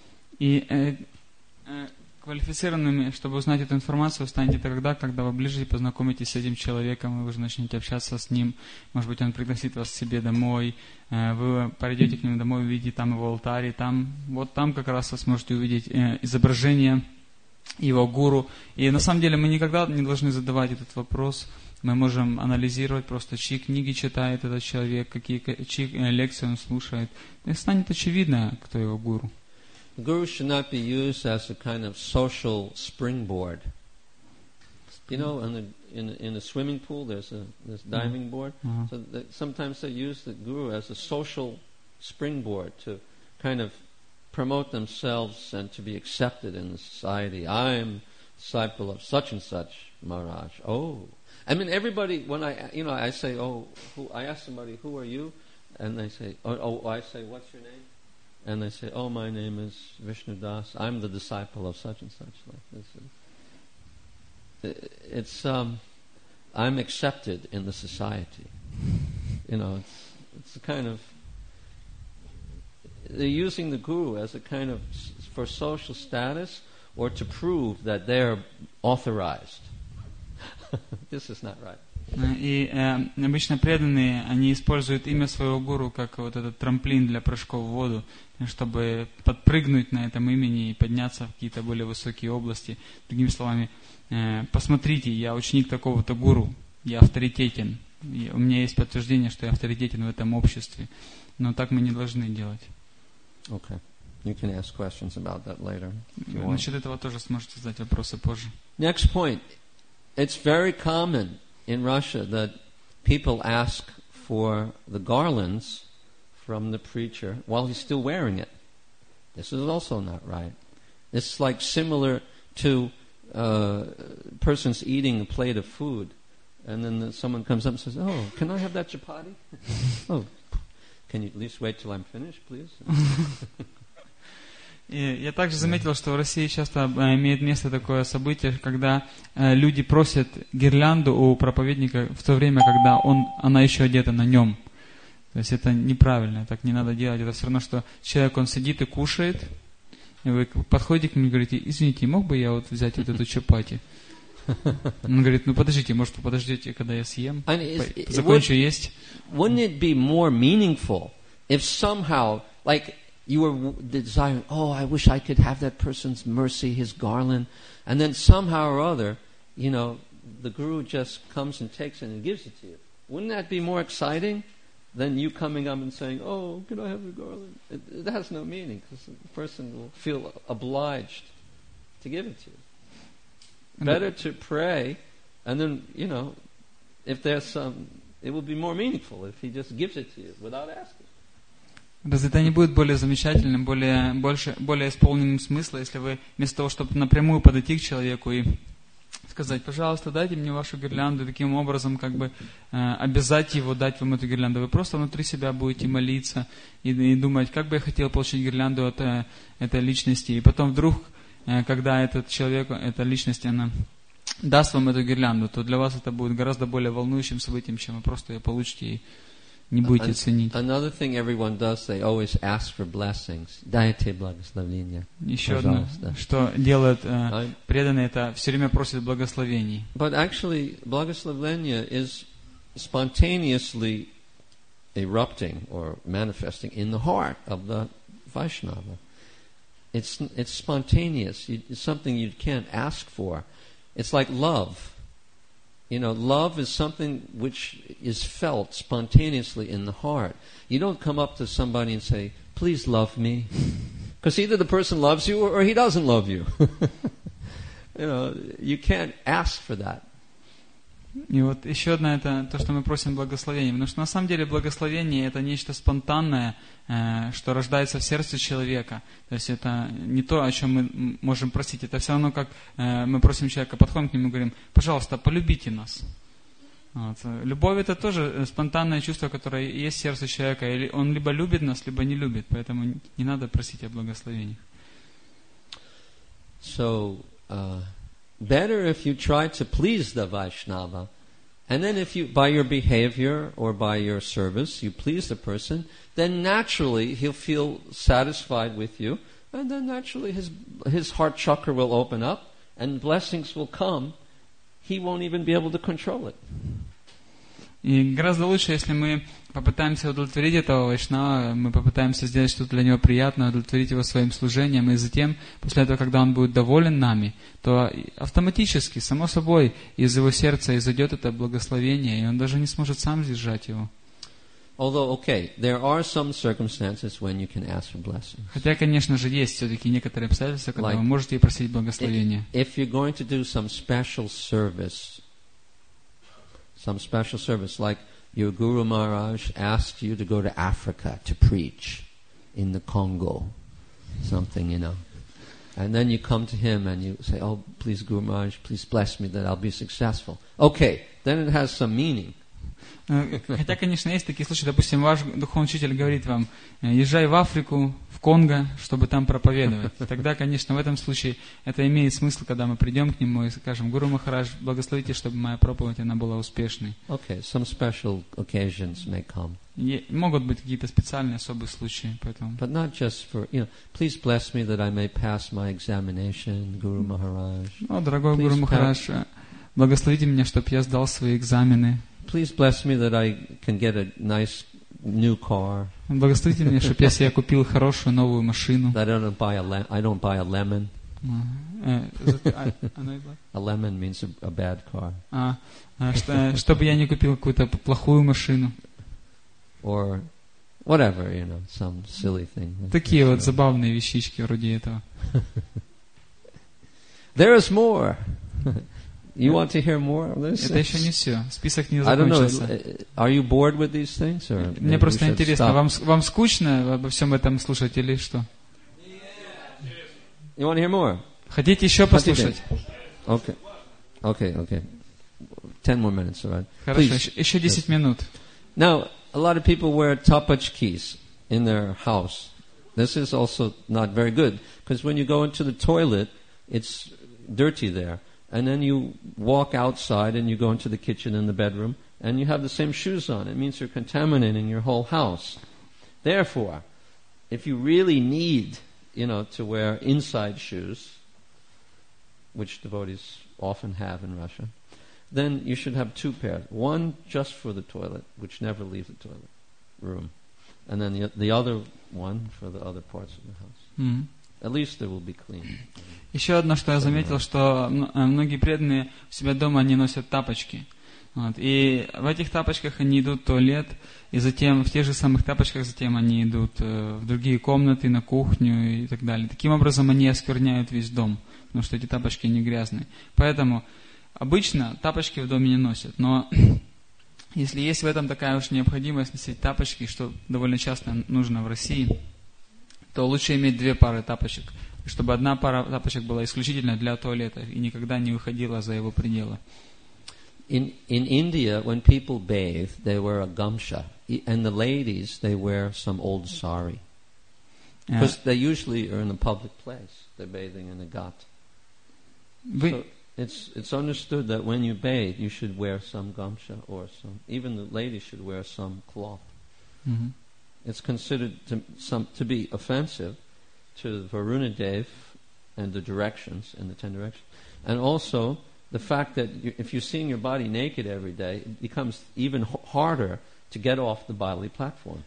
И квалифицированными, чтобы узнать эту информацию, станете тогда, когда вы ближе познакомитесь с этим человеком, и вы уже начнете общаться с ним. Может быть, он пригласит вас к себе домой, вы пойдете к нему домой, увидите там его алтарь, там как раз вы сможете увидеть изображение его гуру. И на самом деле мы никогда не должны задавать этот вопрос. Мы можем анализировать просто, чьи книги читает этот человек, чьи лекции он слушает. И станет очевидно, кто его гуру. The guru should not be used as a kind of social springboard. You know, in a swimming pool, there's this diving board. So sometimes they use the guru as a social springboard to kind of promote themselves and to be accepted in the society. I'm disciple of such and such Maharaj. Oh, I mean, everybody. When I say, I ask somebody, who are you? And they say, I say, what's your name? And they say, my name is Vishnu Das. I'm the disciple of such and such. Like this. It's I'm accepted in the society. It's a kind of, they're using the guru as a kind of for social status or to prove that they're authorized. This is not right. И обычно преданные, они используют имя своего гуру как вот этот трамплин для прыжков в воду, чтобы подпрыгнуть на этом имени и подняться в какие-то более высокие области. Другими словами, посмотрите, я ученик такого-то гуру, я авторитетен, у меня есть подтверждение, что я авторитетен в этом обществе. Но так мы не должны делать. Okay. You can ask questions about that later. Насчет этого тоже сможете задать вопросы позже. Next point. It's very common in Russia that people ask for the garlands from the preacher while he's still wearing it. This is also not right. It's like similar to persons eating a plate of food, and then someone comes up and says, "Oh, can I have that chapati?" Oh, can you at least wait till I'm finished, please? И я также заметил, что в России часто имеет место такое событие, когда люди просят гирлянду у проповедника в то время, когда она еще одета на нем. То есть это неправильно, так не надо делать. Это все равно, что человек, он сидит и кушает, и вы подходите к нему и говорите: "Извините, мог бы я вот взять вот эту чапати?" Он говорит: "Ну подождите, может вы подождете, когда я съем, закончу есть." Wouldn't it be more meaningful if somehow, like, you were desiring, oh, I wish I could have that person's mercy, his garland, and then somehow or other, the guru just comes and takes it and gives it to you. Wouldn't that be more exciting than you coming up and saying, "Oh, can I have the garland?" It has no meaning, because the person will feel obliged to give it to you. Better to pray, and then, if there's some, it will be more meaningful if he just gives it to you without asking. Разве это не будет более замечательным, более исполненным смысла, если вы вместо того, чтобы напрямую подойти к человеку и сказать: "Пожалуйста, дайте мне вашу гирлянду", таким образом как бы обязать его дать вам эту гирлянду, вы просто внутри себя будете молиться и думать: "Как бы я хотел получить гирлянду от этой личности", и потом вдруг, когда этот человек, эта личность, она даст вам эту гирлянду, то для вас это будет гораздо более волнующим событием, чем вы просто ее получите и не будете ценить. Another thing everyone does, they always ask for blessings. Дайте благословения. Еще одно, что делают преданные, это все время просят благословений. But actually, благословение is spontaneously erupting or manifesting in the heart of the Vaishnava. It's spontaneous. It's something you can't ask for. It's like love. Love is something which is felt spontaneously in the heart. You don't come up to somebody and say, "Please love me," because either the person loves you or he doesn't love you. You can't ask for that. И вот еще одно, это то, что мы просим благословения. Потому что на самом деле благословение — это нечто спонтанное, что рождается в сердце человека. То есть это не то, о чем мы можем просить. Это все равно, как мы просим человека, подходим к нему и говорим: "Пожалуйста, полюбите нас". Вот. Любовь — это тоже спонтанное чувство, которое есть в сердце человека. Или он либо любит нас, либо не любит. Поэтому не надо просить о благословениях. Better if you try to please the Vaishnava, and then if you, by your behavior or by your service, you please the person, then naturally he'll feel satisfied with you, and then naturally his heart chakra will open up, and blessings will come. He won't even be able to control it. И гораздо лучше, если мы попытаемся удовлетворить этого вайшнава, мы попытаемся сделать что-то для него приятное, удовлетворить его своим служением, и затем, после этого, когда он будет доволен нами, то автоматически, само собой, из его сердца изойдет это благословение, и он даже не сможет сам сдержать его. Хотя, конечно же, есть все-таки некоторые обстоятельства, когда вы можете просить благословения. Some special service, like your Guru Maharaj asked you to go to Africa to preach in the Congo, something, and then you come to him and you say, "Oh, please, Guru Maharaj, please bless me that I'll be successful." Okay, then it has some meaning. Хотя, конечно, есть такие случаи, допустим, ваш духовный учитель говорит вам, езжай в Африку, в Конго, чтобы там проповедовать. Тогда, конечно, в этом случае это имеет смысл, когда мы придем к нему и скажем: Гуру Махарадж, благословите, чтобы моя проповедь она была успешной. Okay, some special occasions may come. Могут быть какие-то специальные особые случаи, поэтому. But not just for, please bless me that I may pass my examination, Guru Maharaj. Дорогой Гуру Махарадж, благословите меня, чтобы я сдал свои экзамены. Please bless me that I can get a nice new car. Благословите меня, чтобы я себе купил хорошую новую машину. That I don't buy a lemon. A lemon means a bad car. Чтобы я не купил какую-то плохую машину. Or whatever, some silly thing. Такие вот забавные вещички вроде этого. There is more. You want to hear more of this? Это еще не все. Список не I don't know. закончился. Are you bored with these things, or Мне просто интересно, вам скучно обо всем этом слушать или что? You want to hear more? Хотите еще послушать? Okay. 10 more minutes, all right? Хорошо, еще 10 минут. Now, a lot of people wear tapachkis in their house. This is also not very good, because when you go into the toilet, it's dirty there. And then you walk outside and you go into the kitchen and the bedroom, and you have the same shoes on. It means you're contaminating your whole house. Therefore, if you really need, to wear inside shoes, which devotees often have in Russia, then you should have 2 pairs. One just for the toilet, which never leaves the toilet room. And then the other one for the other parts of the house. Mm-hmm. At least they will be clean. Еще одно, что я заметил, что многие преданные у себя дома они носят тапочки. И в этих тапочках они идут в туалет, и затем в тех же самых тапочках затем они идут в другие комнаты, на кухню и так далее. Таким образом они оскверняют весь дом, потому что эти тапочки не грязные. Поэтому обычно тапочки в доме не носят, но если есть в этом такая уж необходимость носить тапочки, что довольно часто нужно в России, то лучше иметь 2 пары тапочек, чтобы одна пара тапочек была исключительно для туалета и никогда не выходила за его пределы. In India, when people bathe, they wear a gamcha, and the ladies, they wear some old sari. Because they usually are in a public place. They're bathing in a ghat. So it's understood that when you bathe, you should wear some gamcha or even the ladies should wear some cloth. Mm-hmm. It's considered to be offensive to Varuna Dev and the directions and the 10 directions. And also the fact that if you're seeing your body naked every day, it becomes even harder to get off the bodily platform.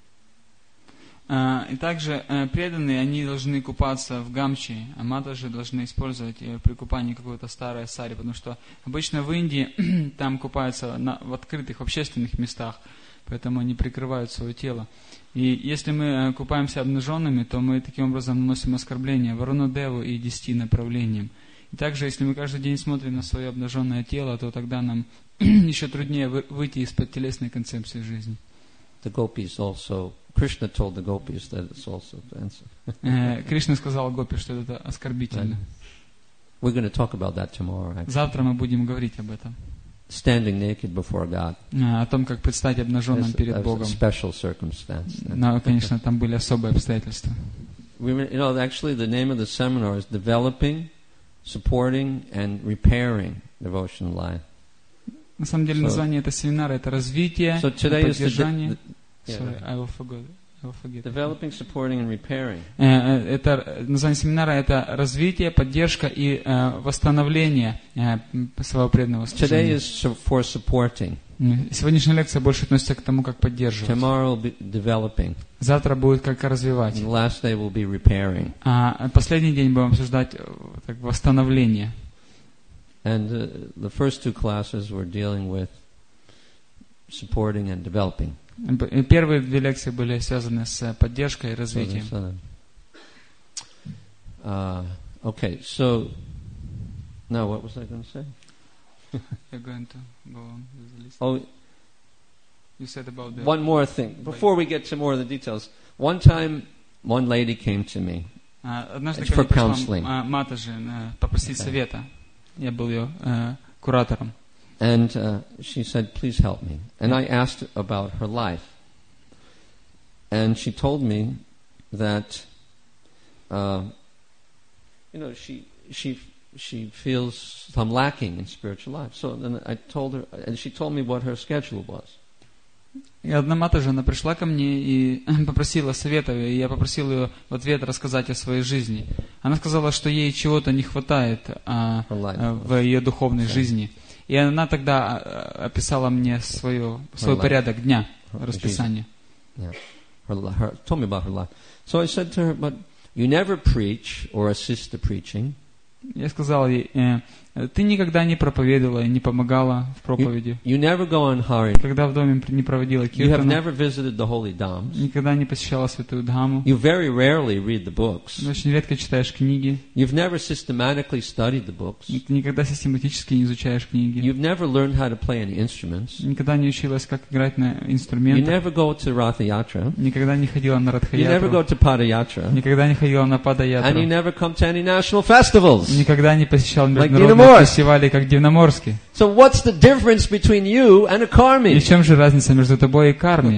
И также преданные, они должны купаться в гамчи, а матаджи должны использовать при купании какое-то старое сари, потому что обычно в Индии там купаются в открытых, общественных местах, поэтому они прикрывают свое тело. И если мы купаемся обнаженными, то мы таким образом наносим оскорбление Варуна Деву и 10 направлениям. И также, если мы каждый день смотрим на свое обнаженное тело, то тогда нам еще труднее выйти из-под телесной концепции жизни. The gopis also, Krishna told the gopis that it's also offensive. Кришна сказал гопи, что это оскорбительно. We're going to talk about that tomorrow. Actually. Завтра мы будем говорить об этом. Standing naked before God. О том, как предстать обнаженным перед Богом. Special circumstance. Но, конечно, там были особые обстоятельства. Actually, the name of the seminar is Developing, Supporting, and Repairing Devotional Life. На самом деле, название этого семинара это развитие, поддержание. I will forget. Developing, supporting, and repairing. Это название семинара это развитие, поддержка и восстановление своего преданного служения. Today is for supporting. Сегодняшняя лекция больше относится к тому, как поддерживать. Tomorrow will be developing. Завтра будет как развивать. The last day will be repairing. А последний день будем обсуждать как восстановление. And the first 2 classes were dealing with supporting and developing. Первые 2 лекции были связаны с поддержкой и развитием. Okay, so now what was I going to say? You're going to go on with the list. Oh, you said about the one more thing before we get to more of the details. One time, one lady came to me. Однажды for counseling. Матаджи попросить совета. Я был ее куратором. And she said, please help me. And I asked about her life. And she told me that, she feels some lacking in spiritual life. So then I told her, and she told me what her schedule was. И одна мата же, она пришла ко мне и попросила совета, и я попросил ее в ответ рассказать о своей жизни. Она сказала, что ей чего-то не хватает в ее духовной жизни. И она тогда описала мне свой порядок дня, расписание. Told me about her life. So I said to her, but you never preach or assist the preaching. Я сказал ей, ты никогда не проповедовала и не помогала в проповеди. You never go on Hari. Когда в доме не проводила You have киртана. never visited the holy dhams. Никогда не посещала святую Дхаму. You very rarely read the books. Очень редко читаешь книги. You've never systematically studied the books. Ты никогда систематически не изучаешь книги. You've never learned how to play any instruments. Никогда не училась, как играть на You инструментах. never go to Ratha Yatra. Никогда не ходила на You never go Радха-ятру. to Padayatra. Никогда не ходила на And you Пада-ятру. never come to any national festivals. Никогда не посещала Like международные Динаморск. фестивали, как Дивноморский. So what's the difference between you and a И karmi? в чем же разница между тобой и карми?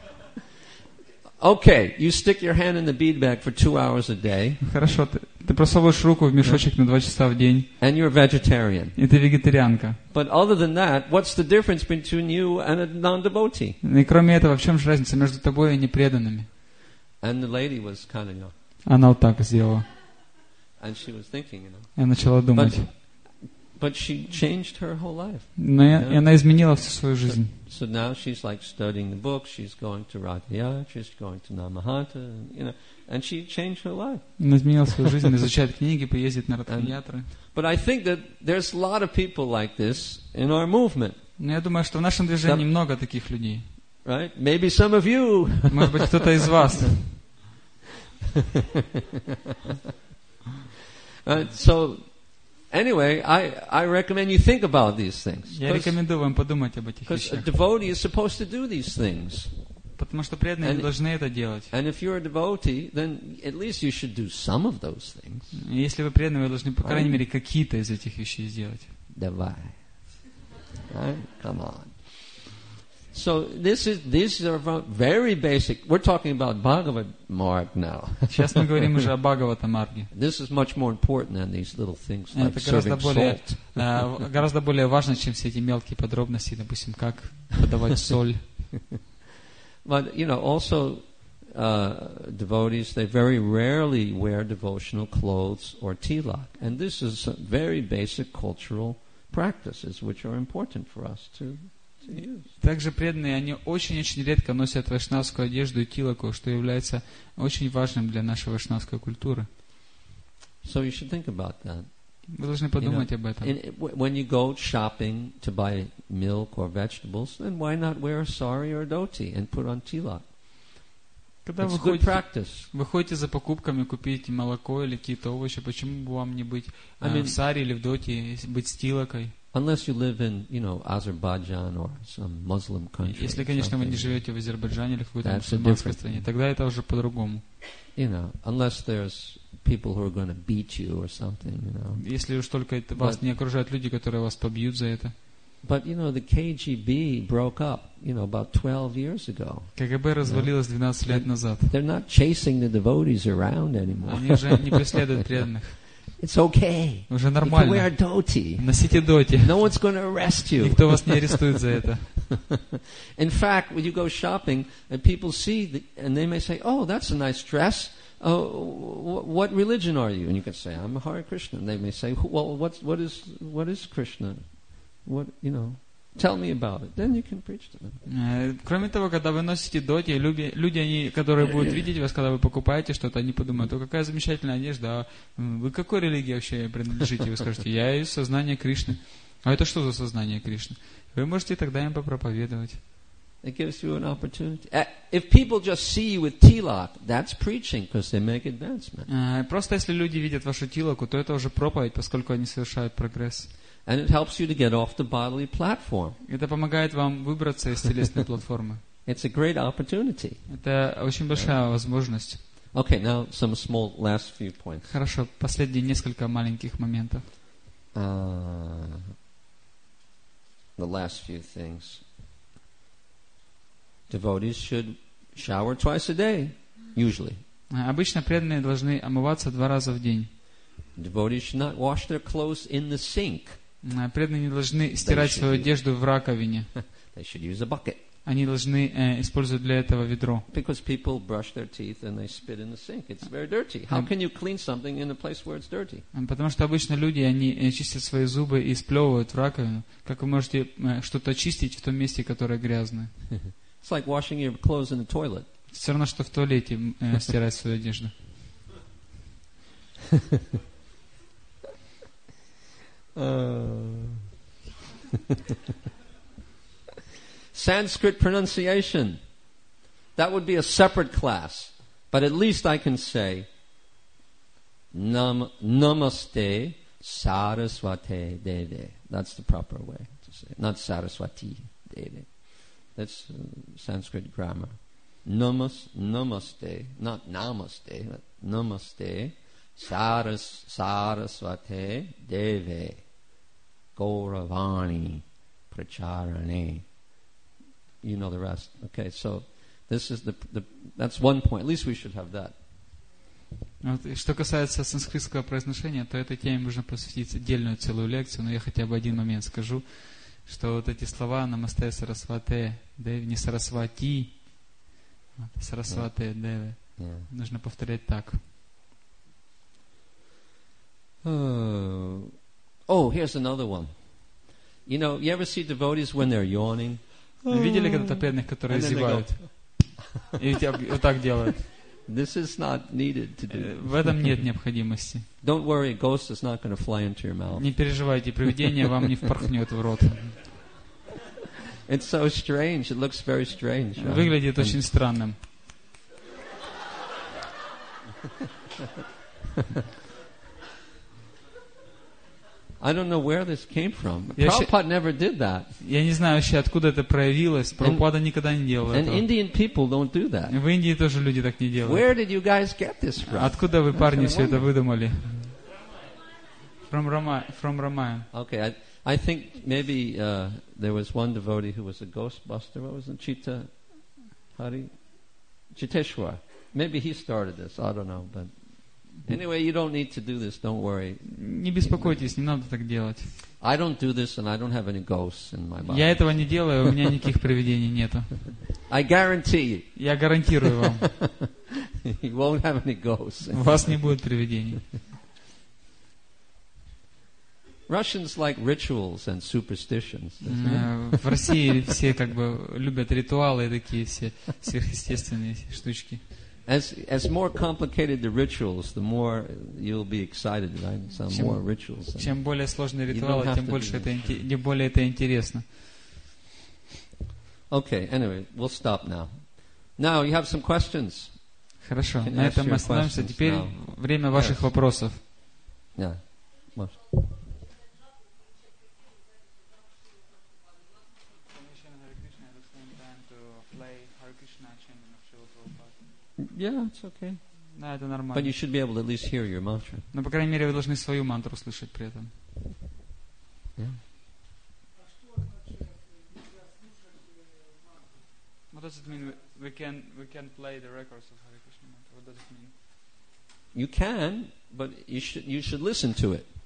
Okay, you stick your hand in the bead bag for 2 hours a day, Хорошо, ты просовываешь руку в мешочек на 2 часа в день, and you're a vegetarian. и ты вегетарианка. But other than that, what's the difference between you and a non-devotee? И кроме этого, в чем же разница между тобой и непреданными? And the lady was kind of, Она вот так сделала. and she was thinking, Я начала думать. But she changed her whole life. И она изменила всю свою жизнь. So now she's like studying the books, she's going to Radhayatra, she's going to Namahanta, and she changed her life. Она изменила свою жизнь, изучает книги, поездит на Радха-ятры. But I think that there's a lot of people like this in our movement, Но я думаю, что в нашем движении много таких людей. right? Maybe some of you. Может быть, кто-то из вас. So, anyway, I recommend you think about these things. Я рекомендую вам подумать об этих Because a вещах. devotee is supposed to do these things. Потому что преданные не должны это делать. And if you're a devotee, then at least you should do some of those things. И если вы преданные, вы должны, по крайней мере, какие-то из этих вещей сделать. Давай. Right? Come on. So these are very basic. We're talking about Bhagavad Marg now. Сейчас мы говорим уже о Бхагавата-марге. This is much more important than these little things like Это serving гораздо более важно, чем все эти мелкие подробности, допустим, как подавать соль. But, also devotees, they very rarely wear devotional clothes or tilak. And this is a very basic cultural practices which are important for us to use. Также преданные, они очень-очень редко носят вайшнавскую одежду и тилаку, что является очень важным для нашей вайшнавской культуры. So you should think about that. Вы должны подумать об этом. When you go shopping to buy milk or vegetables, then why not wear a sari or a dhoti and put on tilak? Когда It's good practice. вы ходите за покупками купить молоко или какие-то овощи, почему бы вам не быть в саре или в доте, быть с тилакой? Unless you live in, Azerbaijan or some Muslim country. Если, конечно, вы не живете в Азербайджане или в какой-то мусульманской стране, тогда это уже по-другому. Unless there's people who are going to beat you or something, Если уж только вас не окружают люди, которые вас побьют за это. But, the KGB broke up, about 12 years ago. КГБ развалилось 12 лет назад. They're not chasing the devotees around anymore. Они уже не преследуют преданных. It's okay. Уже You can нормально. wear dhoti. Носите доти. No one's going to arrest you. Никто вас не арестует за это. In fact, when you go shopping and people see, and they may say, "Oh, that's a nice dress. What religion are you?" And you can say, "I'm a Hare Krishna." And they may say, "Well, what is Krishna? Tell me about it." Then you can preach to them. Кроме того, когда вы носите доти, люди, которые будут видеть вас, когда вы покупаете что-то, они подумают: "О, какая замечательная одежда, вы к какой религии вообще принадлежите?" Вы скажете: "Я из сознания Кришны." А это что за сознание Кришны? Вы можете тогда им попроповедовать. It gives you an opportunity. If people just see you with tilak, that's preaching because they make advancement. Просто если люди видят вашу тилаку, то это уже проповедь, поскольку они совершают прогресс. And it helps you to get off the bodily platform. Это помогает вам выбраться из телесной платформы. It's a great opportunity. Это очень большая возможность. Okay, now some small last few points. Хорошо, последние несколько маленьких моментов. the last few things. Devotees should shower twice a day, usually. Обычно преданные должны омываться 2 раза в день. Devotees should not wash their clothes in the sink. Преданные не должны стирать свою одежду в раковине. They should use a bucket. Они должны использовать для этого ведро. Because people brush their teeth and they spit in the sink. It's very dirty. How can you clean something in a place where it's dirty? Потому что обычно люди, они чистят свои зубы и сплевывают в раковину. Как вы можете что-то очистить в том месте, которое грязное? It's like washing your clothes in the toilet. Все равно, что в туалете стирать свою одежду. Sanskrit pronunciation. That would be a separate class. But at least I can say Namaste Saraswate Deve. That's the proper way to say it. Not Saraswati Deve. That's Sanskrit grammar. Namaste, not Namaste, but Namaste Saraswate Deve Gauravani Pracharane. You know the rest. Okay, so this is that's one point. At least we should have that. Вот, что касается санскритского произношения, то этой теме можно посвятить отдельную целую лекцию, но я хотя бы один момент скажу, что вот эти слова «Намасте Сарасвате Деве», не «Сарасвати», «Сарасвате Деве», нужно повторять так. Oh, here's another one. You know, you ever see devotees when they're yawning? Видели когда-то преданных, которые зевают? И вот так делают. This is not needed to do. В этом нет необходимости. Don't worry, a ghost is not going to fly into your mouth. Не переживайте, привидение вам не впорхнет в рот. It's so strange. It looks very strange. Выглядит очень странным. I don't know where this came from. Prabhupada never did that. Я не знаю вообще, откуда это проявилось. Прабхупада никогда не делал этого. And Indian people don't do that. В Индии тоже люди так не делают. Where did you guys get this from? Откуда вы, парни, все это выдумали? From Ramayana. Okay, I think maybe there was one devotee who was a ghostbuster. What was it? Chiteshwar. Maybe he started this. I don't know, but anyway, you don't need to do this. Don't worry. Не беспокойтесь, не надо так делать. I don't do this, and I don't have any ghosts in my body. Я этого не делаю, у меня никаких привидений нету. I guarantee you. Я гарантирую вам. You won't have any ghosts. У вас не будет привидений. Russians like rituals and superstitions. В России все как бы любят ритуалы, такие все сверхъестественные штучки. As more complicated the rituals, the more you'll be excited, right? Some more rituals. Чем более сложные ритуалы, тем более это интересно. Okay, anyway, we'll stop now. Now, you have some questions. Хорошо, на этом мы остановимся. Теперь время ваших вопросов. Yeah. Yeah, it's okay. Да, это нормально. But you should be able to at least hear your mantra. Но, по крайней мере, вы должны свою мантру слышать при этом. Yeah. What does it mean? We can play the records of Hare Krishna mantra. What does it mean? You can, but you should listen to it.